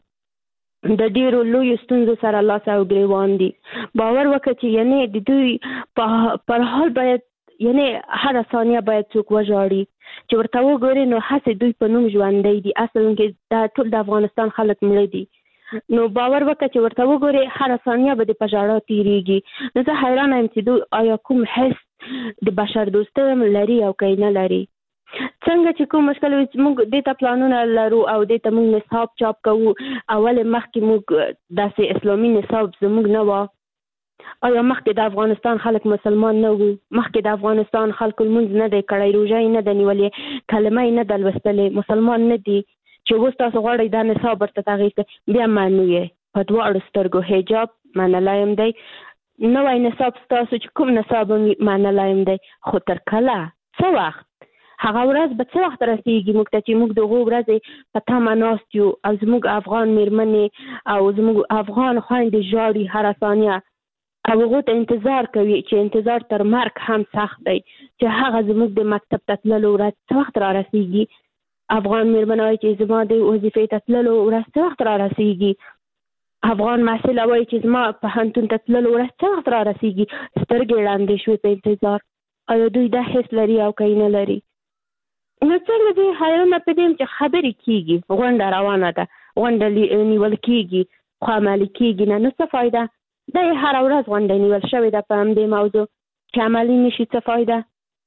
د ډیرو لوی ستونزو سره لاس او ګریوان دي. باور وکړه چې یعنی د دوی پر حال باید یعنی هر ثانیه باید څوک وژاړي چې ورته وګوري نو هسې دوی په نوم ژوندی دي. اصل کې دا ټول د افغانستان خلک مړه دي. نو باور وکړه چې ورته وګوري هر ثانیه به د په ژړا تیریږي. نو زه حیرانه یم چې دوی آیا کوم حس د بشر دوستۍ لري او که نه لري. څنګه چې کوم مشکل موږ دې ته پلانونه لرو او دې ته موږ نصاب چاپ کوو. اول مخکې موږ داسې اسلامي نصاب زموږ نه و. آیا مخکې د افغانستان خلک مسلمان نه وو؟ مخکې د افغانستان خلکو لمونځ نه دی کړی، روژه یې نه ده نیولې، کلمه یې نه ده لوستلې، مسلمان نه دي. چې اوس تاسو غواړئ دا نصاب ورته تغییر کړئ، بیا منو یې په 2 سترګو. حجاب منلی یم دی، نوی نصاب ستاسو چې کوم نصاب منلی یم دی. خو تر کله؟ څه وخت؟ هغه ورځ به څه وخت رسېږي موږ ته چې موږ د هغو ورځې په تمه ناست یو او زموږ افغان میرمنې او زموږ افغان خویندې ژاړي هره ثانیه او هغو ته انتظار کوي چې انتظار تر مرګ هم سخت دی چې هغه زموږ د مکتب ته تللو ورځ څه وخت را رسېږي. افغان میرمنې وایي چې زما د وظیفې ته تللو ورځ څه وخت را رسېږي. افغان محصل وایي چې زما پوهنتون ته تللو ورځ څه وخت را رسیږي، سترګې ړندې شوې په انتظار. آیا دوی دا حس لري او که نه لري؟ نو څنګه دې حیرانه په دې یم چې خبرې کېږي، غونډه روانه ده، غونډه نیول کېږي خو عملي کېږي نه، نو څه فایده؟ دا یې هره ورځ غونډه نیول شوې ده په همدې موضوع چې عملي نه شي، څه فایده؟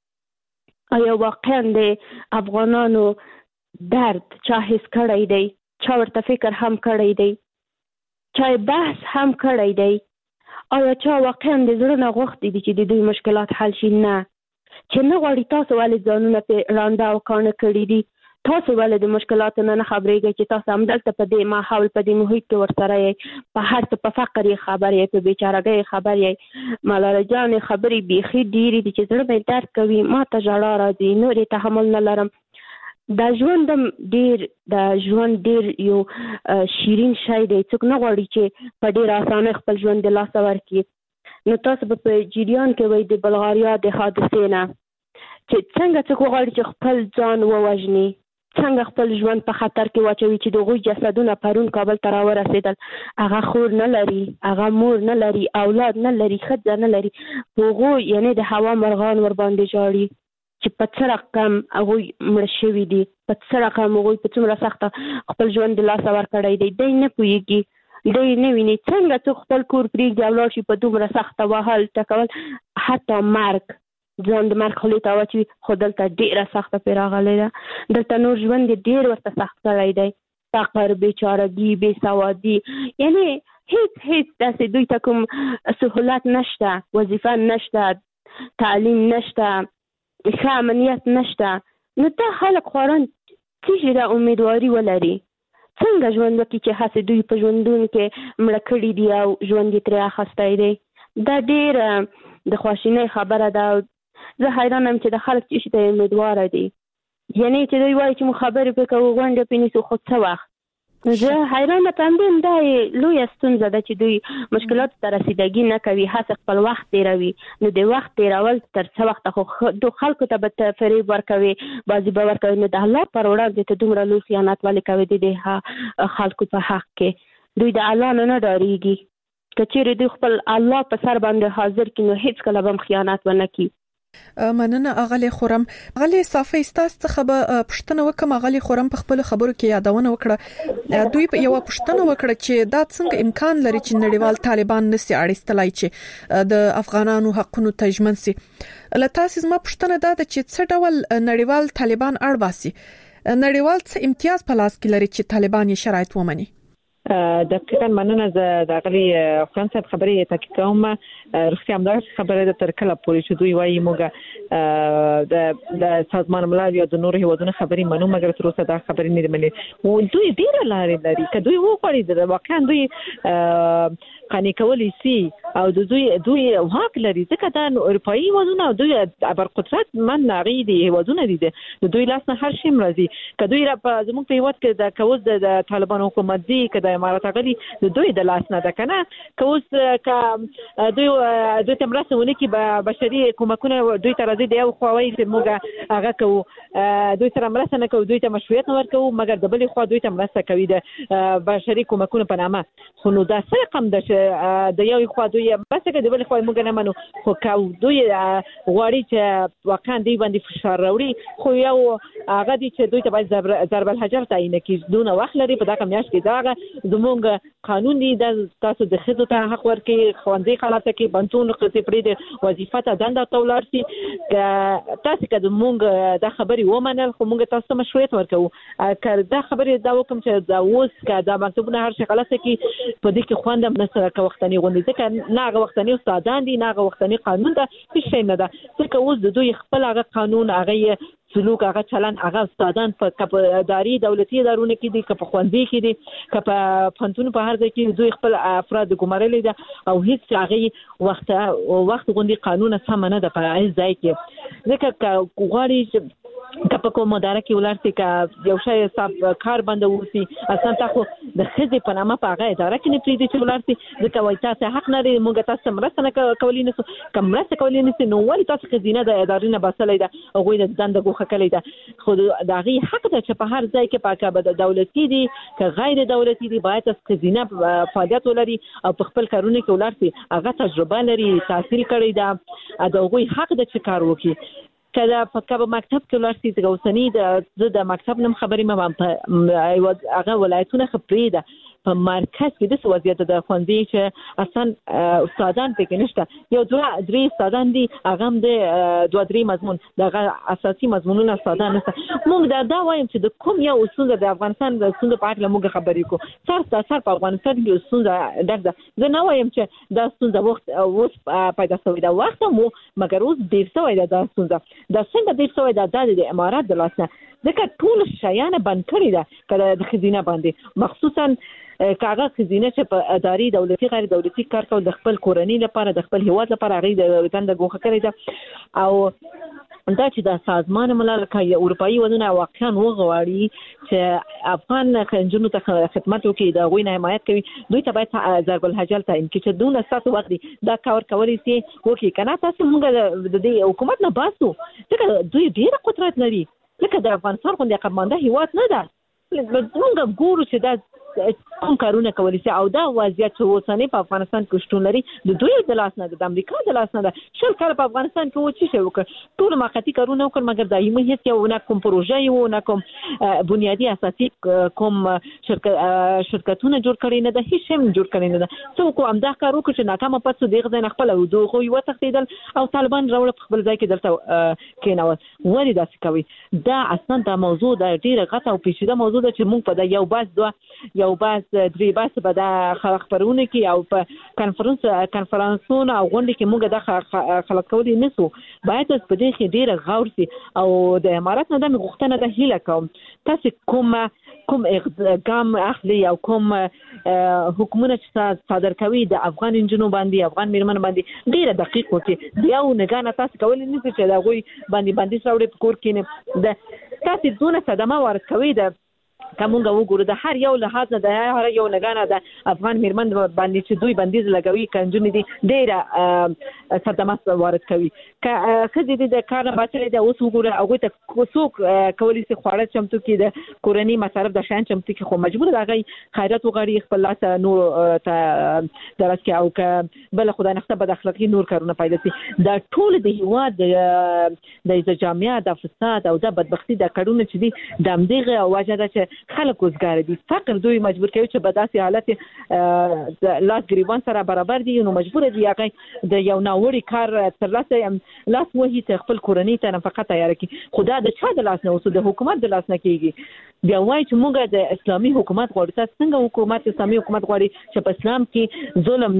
آیا واقعا د افغانانو درد چا حس کړی دی؟ چا ورته فکر هم کړی دی؟ چا بحث هم کړی دی؟ آیا چا واقعا د زړه نه غوښتي دي چې د دوی مشکلات حل شي؟ نه. چې نه غواړي تاسو ولې ځانونه پې ړانده او کاڼه کړي دي؟ تاسو ولې د مشکلاتو نه خبرېږئ چې تاسو همدلته په دې ماحول په دې محیط کې ورسره یې، په هر څه په فقر یې خبر یې، په بېچارهګۍ یې خبر یې. ملاله جانې خبرې بیخي ډېرې دي چې زړه مې درد کوي، ما ته ژړا راځي، نور یې تحمل نه لرم. دا ژوند ډېر یو شیرین شی دی، څوک نه غواړي چې په ډېر اسانۍ خپل ژوند د لاسه ورکړي. نو تاسو به په جریان کې وئ د بلغاریا د حادثې نه چې څنګه څوک وغواړي چې خپل ځان ووژني، څنګه خپل ژوند په خطر کې واچوي چې د هغوی جسدونه پرون کابل ته راورسېدل، هغه خور نه لري، هغه مور نه لري، اولاد نه لري، ښځه نه لري، هغوی یعنې د هوا مرغان ورباندې ژاړي چې په څه رقم هغوی مړه شوي دي، په څه رقم هغوی په څومره سخته خپل ژوند د لاسه ورکړی دی. دی نه پوهېږي، دی نه ویني څنګه څوک خپل کور پرېږدي او لاړ شي په دومره سخته وهل ټکول، حتی مرګ، ځان د مرګ خولې ته واچوي. خو دلته ډېره سخته پرې راغلی ده، دلته نور ژوند یې ډېر ورته سخت کړی دی، فقر، بېچارهګي، بېسوادي، یعنې هېڅ داسې دوی ته کوم سهولت نشته، وظیفه نشته، تعلیم نشته، ښه امنیت نشته. نو دا خلک خواران څه شي د امیدواري ولري؟ څنګه ژوند وکړي چې هسې دوی په ژوندون کې مړه کړي دي او ژوند یې ترې اخیستی دی؟ دا ډېر د خواشینۍ خبره ده. زه حیرانه یم چې د خلک څه شي ته امیدواره دي، یعنې چې دوی وایي چې موږ خبرې پرې کوو، غونډې پرې نیسو، خو څه وخت؟ زه حیرانه په همدې دا لویه ستونزه ده چې دوی مشکلاتو ته رسیدګي نه کوي، هسې خپل وخت تېروي. نو د وخت تېرول تر څه وخته خو خلکو ته به ته فریب ورکوي، بازي به ورکوي. نو د الله پر وړاندې ته دومره لوی خیانت ولې کوي د خلکو په حق کې؟ دوی د الله نه ډارېږي. که چېرې دوی خپل الله په سر باندې حاضر کړي نو هېڅکله به هم خیانت ونه کړي. مننه اغلی خورم. اغلی صافی ستاسو څخه به پوښتنه وکم. اغلی خورم په خپل خبرو کې یادونه وکړه، دوی په یو پوښتنه وکړه چې دا څنګه امکان لري چې نړیوال طالبان نسي اړیستلای چې د افغانانو حقونو ته ژمن سي. لته زما پوښتنه دا ده چې څه ډول نړیوال طالبان اړباسي، نړیوال څه امتیاز په لاس کې لري چې طالبان یې شرایط ومني؟ دقیقاً مننه. زه د غلي افغان صاحب خبرې تحقیق کوم. رښتیا هم دا خبره ده تر کله پورې چې دوی وایي موږ د سازمان ملل یا د نورو هیوادونو خبرې منو، مګر تر اوسه دا خبرې نه دي منلې. دوی ډېره لارې لري، که دوی وغواړي واقعا دوی قانع کولی سي او دوی حق لري، ځکه دا اروپایي هیوادونه او دوی ابرقدرت من هغې دي هیوادونه دي، د دوی لاس نه هر شی راځي. که دوی زموږ په هیواد کې د کوز د طالبانو حکومت دي، که د امارات غلي د دوی د لاس نه ده، که نه که اوس که دوی ته مرسته ونه کړي بشري کومکونه دوی ته راځي، د یو خوا وایي چې موږ هغه کوو، دوی سره مرسته نه کوو، دوی ته مشروعیت نه ورکوو، مګر د بلې خوا دوی ته مرسته کوي د بشري کومکونو په نامه. خو نو دا څه رقم ده چې د یو خوا دوی مرسته کوي، د بلې خوا موږ نه منو. خو که دوی غواړي چې واقعا دوی باندې فشار راوړي، خو یو هغه دي چې دوی ته باید ضرب الحجر تعیین کړي. دونه وخت لري په دغه میاشت کې. دغه زموږ قانون دی، دا تاسو د ښځو ته حق ورکړي، ښوونځي خلاصه کړي، بنتون قضې پرې د وظیفه ته دنده ته ولاړ شي. تاسو که زموږ دا خبرې ومنل، خو موږ تاسو ته مشروعیت ورکوو. که دا خبرې دا وکړم چې دا اوس که دا مکتوبونه هر شي خلاصه کړي، په دې کې خوند هم نشته که وختني غوندې، ځکه نه هغه وختني استادان دي، نه هغه وختني قانون ده، هېڅ شی نه ده. ځکه اوس د دوی خپل هغه قانون، هغه سلوک، هغه چلن، هغه استادان په اداري دولتي ادارونو کې دي، که په ښوونځي کې دي، که په پوهنتون په هر ځای کې دوی خپل افراد ګمارلي ده، او هیڅ هغه وخت غوندې قانون سم نه ده په هیڅ ځای کې. ځکه که غواړي چې په کومه اداره کې ولرتي ک یو شی صاحب کار بند وسی اصلا تاسو د خځې په نامه په هغه اداره کې نه پریدي چې ولرتي ځکه وایي تاسو حق لري موږ تاسو مرسته نه کولی نو کوم مرسته کولی نو ولې تاسو خزینه د ادارې نه باسلې ده هغه د دند غوخه کړی ده خو د هغه حق ده چې په هر ځای کې پاکه دولتي دي که غیر دولتي دي باید تاسو خزینه فعالیت ولري او په خپل کارونه کې ولرتي هغه تجربه لري تحصیل کړی ده د هغه حق ده چې کار وکړي کله په مکتب کې ولرتي د اوسنی د مکتب نم خبرې ما هغه ولایتونه خبرې ده په مرکز کې د وضعیت د خوندې چې اصلا استادان پکې نشته یو درې استادان دي هغه هم د 2-3 مضمون دغه اساسي مضمونونه استادان نشته موږ دا وایم چې د کوم یو اصول د افغانستان د اصول په اړه موږ خبرې کو سر په افغانستان کې اصول درته زه نه وایم چې دا اصول د وخت اوس پیدا شوی دا وخت مو مګر اوس ډیر شوی دا اصول دا څنګه ډیر شوی دا د امارات د لاسه ځکه ټول شیانه بند کړی ده کله د خزینه باندې مخصوصا کاغه خزینه چې په اداري دولتي غیر دولتي کار کول د خپل کورنۍ لپاره د خپل هیواد لپاره غي د وطن د غوښه کړی ده او دا چې د سازمان ملل کې اروپאי ودونه واقعا وغواړي چې افغان خنجونو ته خدمت وکړي د غوښنه حمایت کوي دوی ته باید ضرب الحجر ته چې دونه ساتو وخت دا کار کوي چې وکړي کنه تاسو موږ د حکومت نه باسو ځکه دوی ډیر قدرت لري لکه د افغانستان غونډه قمانده هیواد نه ده موږ ګورو چې دا کوم کارونه کولی شي او دا وضعیت چې اوسنی په افغانستان کې شتون لري د دوی د لاس نه د امریکا د لاس نه ده شل کال په افغانستان کې و چې شي وکړ ټول موقتی کارونه وکړ مګر دایمي هیڅ یو نه کوم پروژه یو نه کوم بنیادی اساسي کوم شرکتونه جوړ کړي نه ده هیڅ هم جوړ کړي نه ده څو کوم دا کار وکړ چې ناکامه پاتې دغه ځای خپل او دوه یو تختیدل او طالبان راوړل خپل ځای کې دلته کېنول ولې داسې کوي دا اصلا دا موضوع د ډیره غټه او پیچیده موضوع ده چې موږ په دا یو بس درې بس په دا خبرونه کې او په کانفرنسونو او غونډې کې موږ د خلک کولی نسو باید په دې کې ډیر غور سي او د امارات نه د غوښتنه د هیله کوم تاسو کوم اقدام اخلي او کوم حکومت چې صادر کوي د افغان انجنونو باندې افغان میرمن باندې ډیر دقیق وکړي بیا ونګانه تاسو کولی نسو چې دا غوي باندې راوړي په کور کې نه تاسو دونه صدمه ورکوي د کومه وګورو د هر یو لحاظ نه د هر یو نگانه د افغان میرمن باندې چې دوی بندیز لګوي کنجونې دي ډیره صدمه وارد کوي که خځې د کار نه بچلې د اوس وګوره هغه ته څوک کولی شي خواړه چمتو کې د کورنۍ مصارف د شان چمتو کې خو مجبور راغی خیرات وغړي خپل لاس نور ته درس کې او که بل خدای نخته بد اخلاقی نور کارونه پیدا شي د ټول د هیواد د جامعه د فساد او د بدبختی د کارونه چې دي د امدغه واجب ده چې خلک وزګار دي فقر دوی مجبور کوي چې په داسې حالت لاس ګریبان سره برابر دي نو مجبور دي هغه د یو ناوړي کار ترلاسه لاس وهي ته خپل کورنۍ ته نفقه تیار کړي خدا د چا د لاس نه اوسه د حکومت د لاس نه کیږي بیا وایي چې موږ د اسلامي حکومت غواړو تاسو څنګه حکومت اسلامي حکومت غواړي چې په اسلام کې ظلم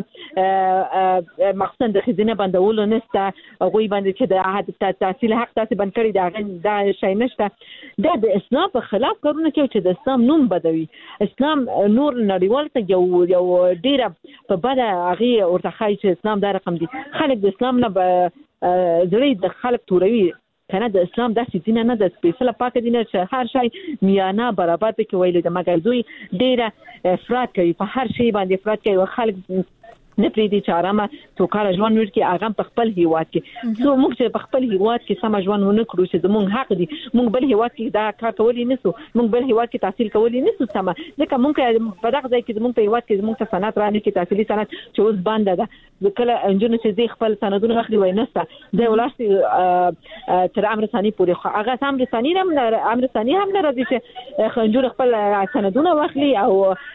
نشته مخصوصا د خزینه بندولو نشته هغه باندې چې د تحصیل حق تاسو بند کړی دا شی نشته د اسلام په خلاف کارونه کوي چې د اسلام نوم بدوي اسلام نور نړیوال ته یو ډیره په بده هغه ورته خای چې اسلام دا رقم دي خلک د اسلام نه زړه د خلک توروي کنه د اسلام داسې دین نه د سپیشل پاک دین چې هر شی میانه برابر پکې ویل د مګر دوی ډیره افراط کوي په هر شی باندې افراط کوي او خلک نه پریدي چې آرامه توکار ژوند ورکړي هغه په خپل هیواد کې سو موږ چې په خپل هیواد کې سم ژوند ونه کړو چې زموږ حق دي موږ بل هیواد کې دا کار کولی نسو موږ بل هیواد کې تحصیل کولی نسو سم ځکه موږ په دغه ځای کې زموږ په هیواد کې زموږ ته صنعت رانه کې تحصیلي صنعت چې اوس بند ده کله انجن چې خپل سندونه اخلي وای نسته د ولاشتي تر امر ثاني پورې هغه امر ثاني هم نه راځي چې خنجر خپل سندونه واخلي او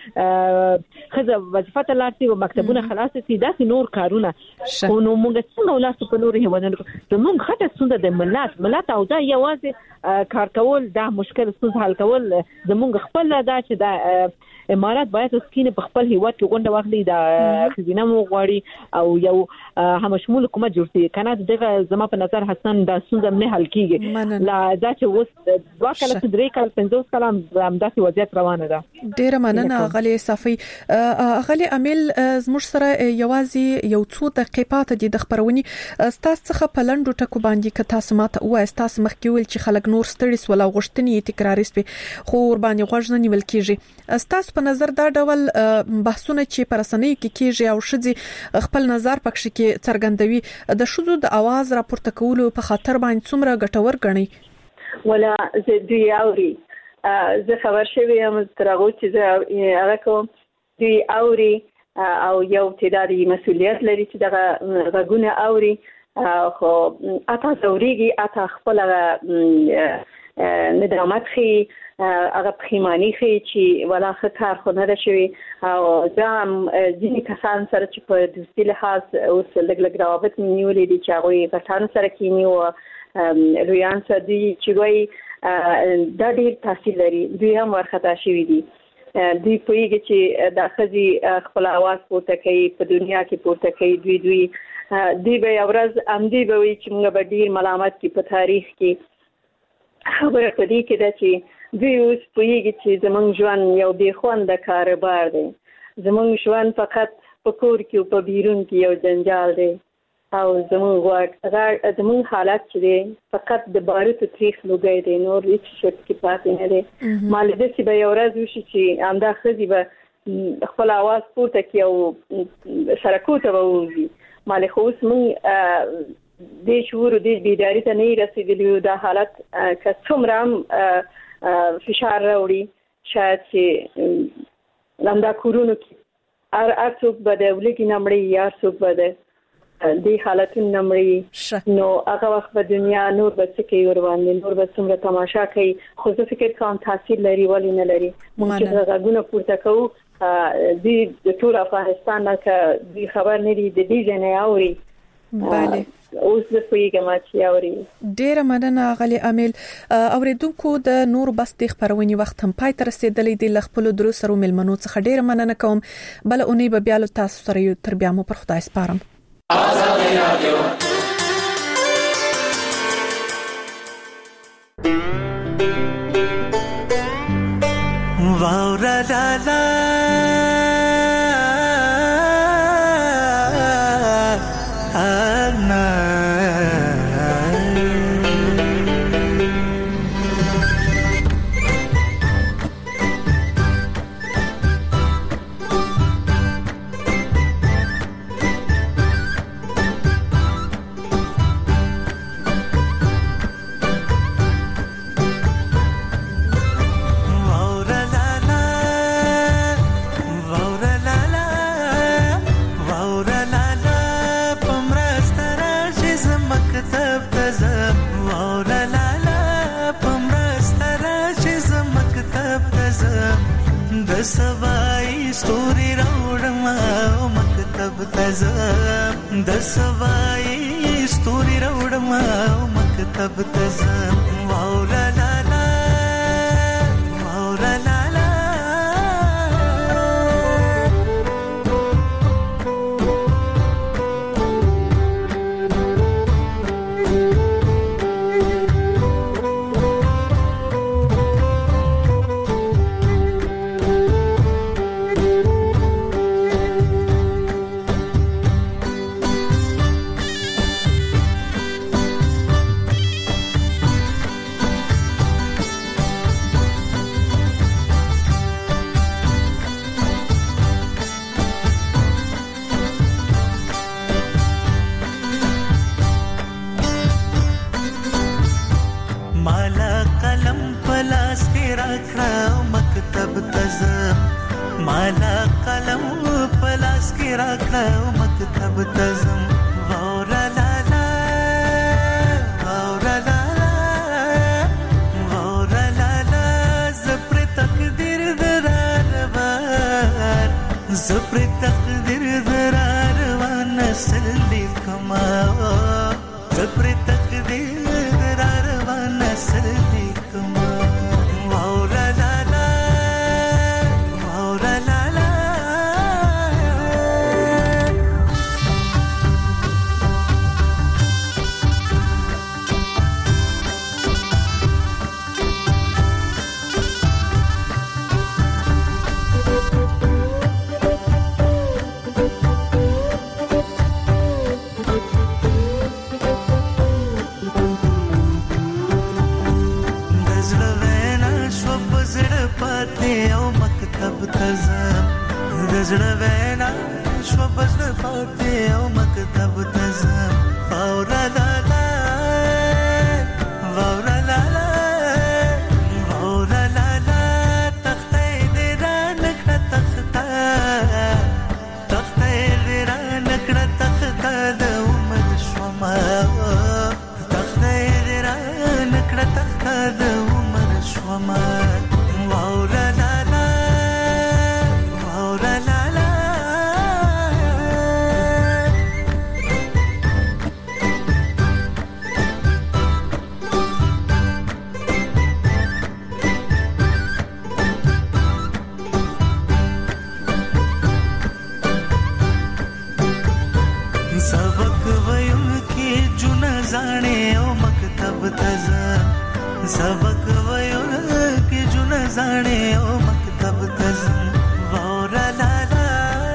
خزه وظیفه لارتي او مکتبونه خلاص سي داسې نور کارونه خو نو موږ څنګه ولاسو په نور هیوادونو زموږ خطه څنګه د ملت او دا یوازې کار کول دا مشکل څه حل کول زموږ خپل دا چې دا امارات باید سکینه په خپل هیواد کې غونډه واخلي دا خزینه مو غواړي او یو همشمول حکومت جوړ شي کنه دغه زما په نظر حسن دا څنګه نه حل کیږي لا دا چې اوس دوا کله درې کال 50 کال هم داسې وضعیت روانه ده ډیره مننه غلي صفي غلي امیل زموږ سره یوازې یو څو دقیقې پاتې دي د خبرونې تاسو څخه په لنډو ټکو باندې که تاسو ماته وایي تاسو مخکې ویل چې خلک نور ستړي سول او غوښتنې تکراري سوي خو ور باندې غوږ نه نیول کیږي تاسو په نظر دا ډول بحثونه چې پر رسنیو کې کیږي او شذي خپل نظر پکښ کې څرګندوي د شذو د आवाज راپورته کولو په خاطر باندې څومره ګټور ګڼي ولا زه اوري زه خبر شوی یم تر هغه چې زه هغه کوم دوی اوري او یو تعدادي مسؤلیت لري چې دغه غږونه اوري خو اته زوريږي اته خپل ندامت خي هغه پخیمانی خي چې ولا خطر خو نه شوی او ځم ځینې کسان سره چې په دوستي لحاظ اوس لګ روابط نیولې دي چې هغه غټان سره کینی او رویان سره دي چې وایي دا ډېر تاثیر لري دوی هم ورخطا شوي دي دوی پوهیږي چې د ښځې خپل اواز پورته کوي په دنیا کې پورته کوي دوی به یو ورځ همدې به وایي چې موږ به ډېر ملامت کړي په تاریخ کې خبره په دې کې ده چې دوی اوس پوهیږي چې زموږ ژوند یو بې خونده کاروبار دی زموږ ژوند فقط په کور کې او په بیرون کې یو جنجال دی او زموږ حالات چې دی فقط د باروتو تریخ لوګی دی نور هیڅ شت کې پاتې نه دی مالې داسې به یو ورځ وشي چې همدا ښځې به خپل اواز پورته کړي او سړکو ته به ووځي مالې خو اوس موږ دې شعور او دې بیداري ته نه رسېدلي دا حالت که څومره هم فشار راوړي شاید چې همدا کورونو کې هر څوک به د ولږې نه مړي یا هر څوک به د دې حالتونو نمړي نو هغه وخت په دنیا نور به څه کوي ور باندې نور به څومره تماشا کوي خو زه فکر کوم تاثیر لري ولې نه لري موږ چې غږونه پورته کوو د ټول افغانستان نه که خبر نه دي د دې ځای اوري بله اوس د فویګه ما چې اوري ډېر مننه غلي امل اوریدونکو د نور بس د خبرونې وخت هم پای تر رسیدلې د خپل درو سره ملمنو څخه ډېر مننه کوم بل اونۍ به بیا له تاسو سره یو تر بیا مو پر خدای سپارم آزادی رادیو واورا لا لا انا سوای ستوري راوړم او مکتب تزم د سوای ستوري راوړم او مکتب تزم واورا لا لا واورا لا لا مالا قلم پلاس کې راکړه مکتب تزم واورا لا لا واورا لا لا واورا لا لا زپر تقدیر درار زپر تقدیر درار نسل لیکما زپر تقدیر درار نسل لیکما واورا لا پاتې او مکتب ته ځم د زړه وینا شو بزړه پاتې او مکتب ته ځم واوره لالا واوره لالا واوره لالا تخته دې را نکړه تخته تخته دې را نکړه تخته د عمر شوما تخته دې را نکړه تخته د عمر شوما واوره لالا واوره لالا सबक वयुन की जुन जाने ओ मकतब तज़ा सबक वयुन की जुन जाने ओ मकतब तज़ा वाउरा लाला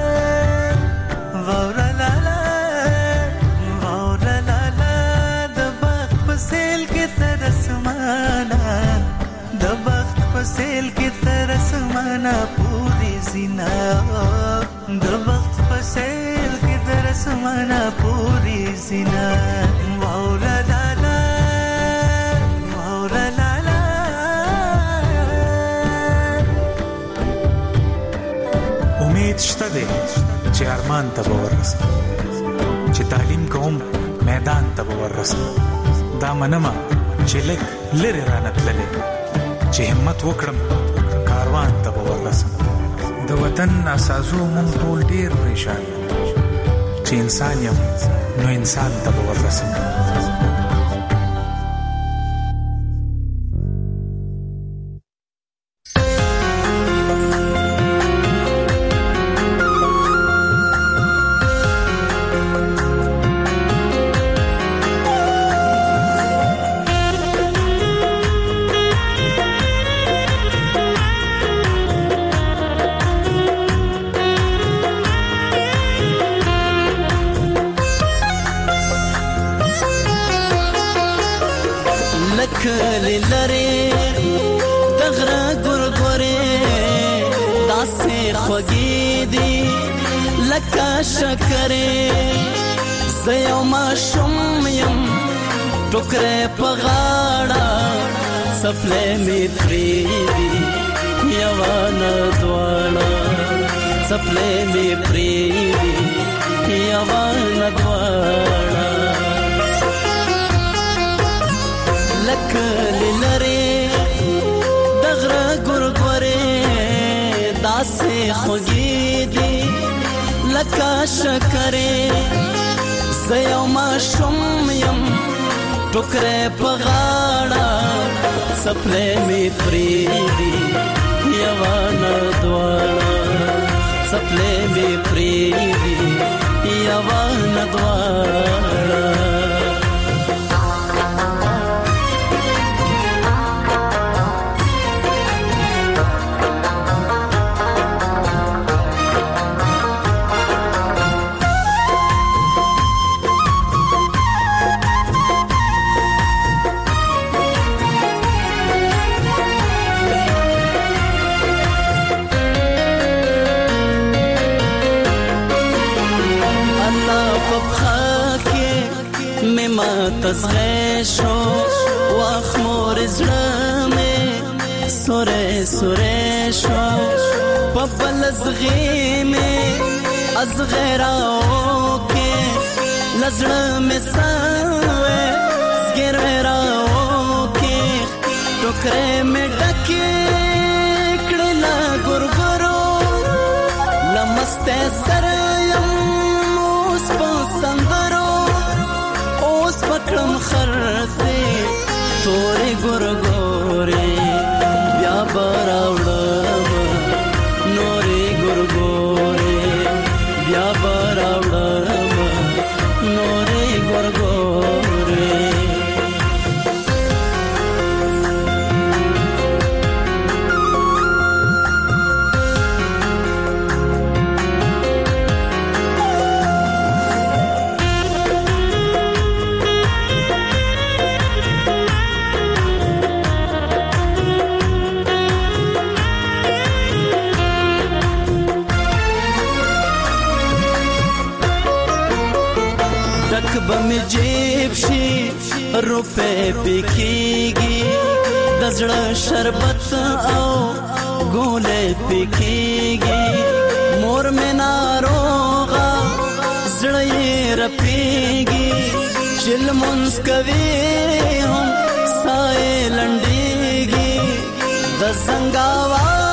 वाउरा लाला वाउरा लाला दबख्त पसेल की तरसमाना दबख्त पसेल की तरसमाना पूरी ज़िना दबख्त पसेल की तरसमाना पूरी ज़िना वाउरा लाला वाउरा लाला امید شته دی چې ارمان ته به ورسم چې تعلیم کوم میدان ته به ورسم دا منمه چې لږ لرې رانه تللی چې همت وکړم کاروان ته به ورسم د وطن اساسو مونږ ټول ډېر پریشان چې انسان یم نو انسان ته به ورسم کلی لري دغره ګورګورې داسې خوږې دي لکه شکرې زه یو ماشوم یم ټوکرې په غاړه څپلۍ مې پرېږدي یوه نه دواړه څپلۍ مې پرېږدي یوه نه دواړه لکلی لري دغره ګورګورې داسې خوږې دي لکه شکرې زه یو ماشوم یم ټوکرې په غاړه څپلۍ مې پرېږدي یوه نه دواړه څپلۍ مې پرېږدي یوه نه دواړه تزغه شو واخ مور زړه مې سورې سورې شو په بل زغې مې ازغراو کې لزړه مې سوې زګراو کې ټوکرې مې ډکې کړل ګورګورو لمسته سره یم اوس په سندرو پکړم خرڅې تورې ګورګورې بیا براوړم نورې ګورګورې بیا براوړم نورې ګورګورې روپے پکېږي د زړه شربت او ګولې پکېږي مور مې ناروغه زړه یې رپېږي چې لمونځ کوي هم ساه یې لنډېږي د زنګاوار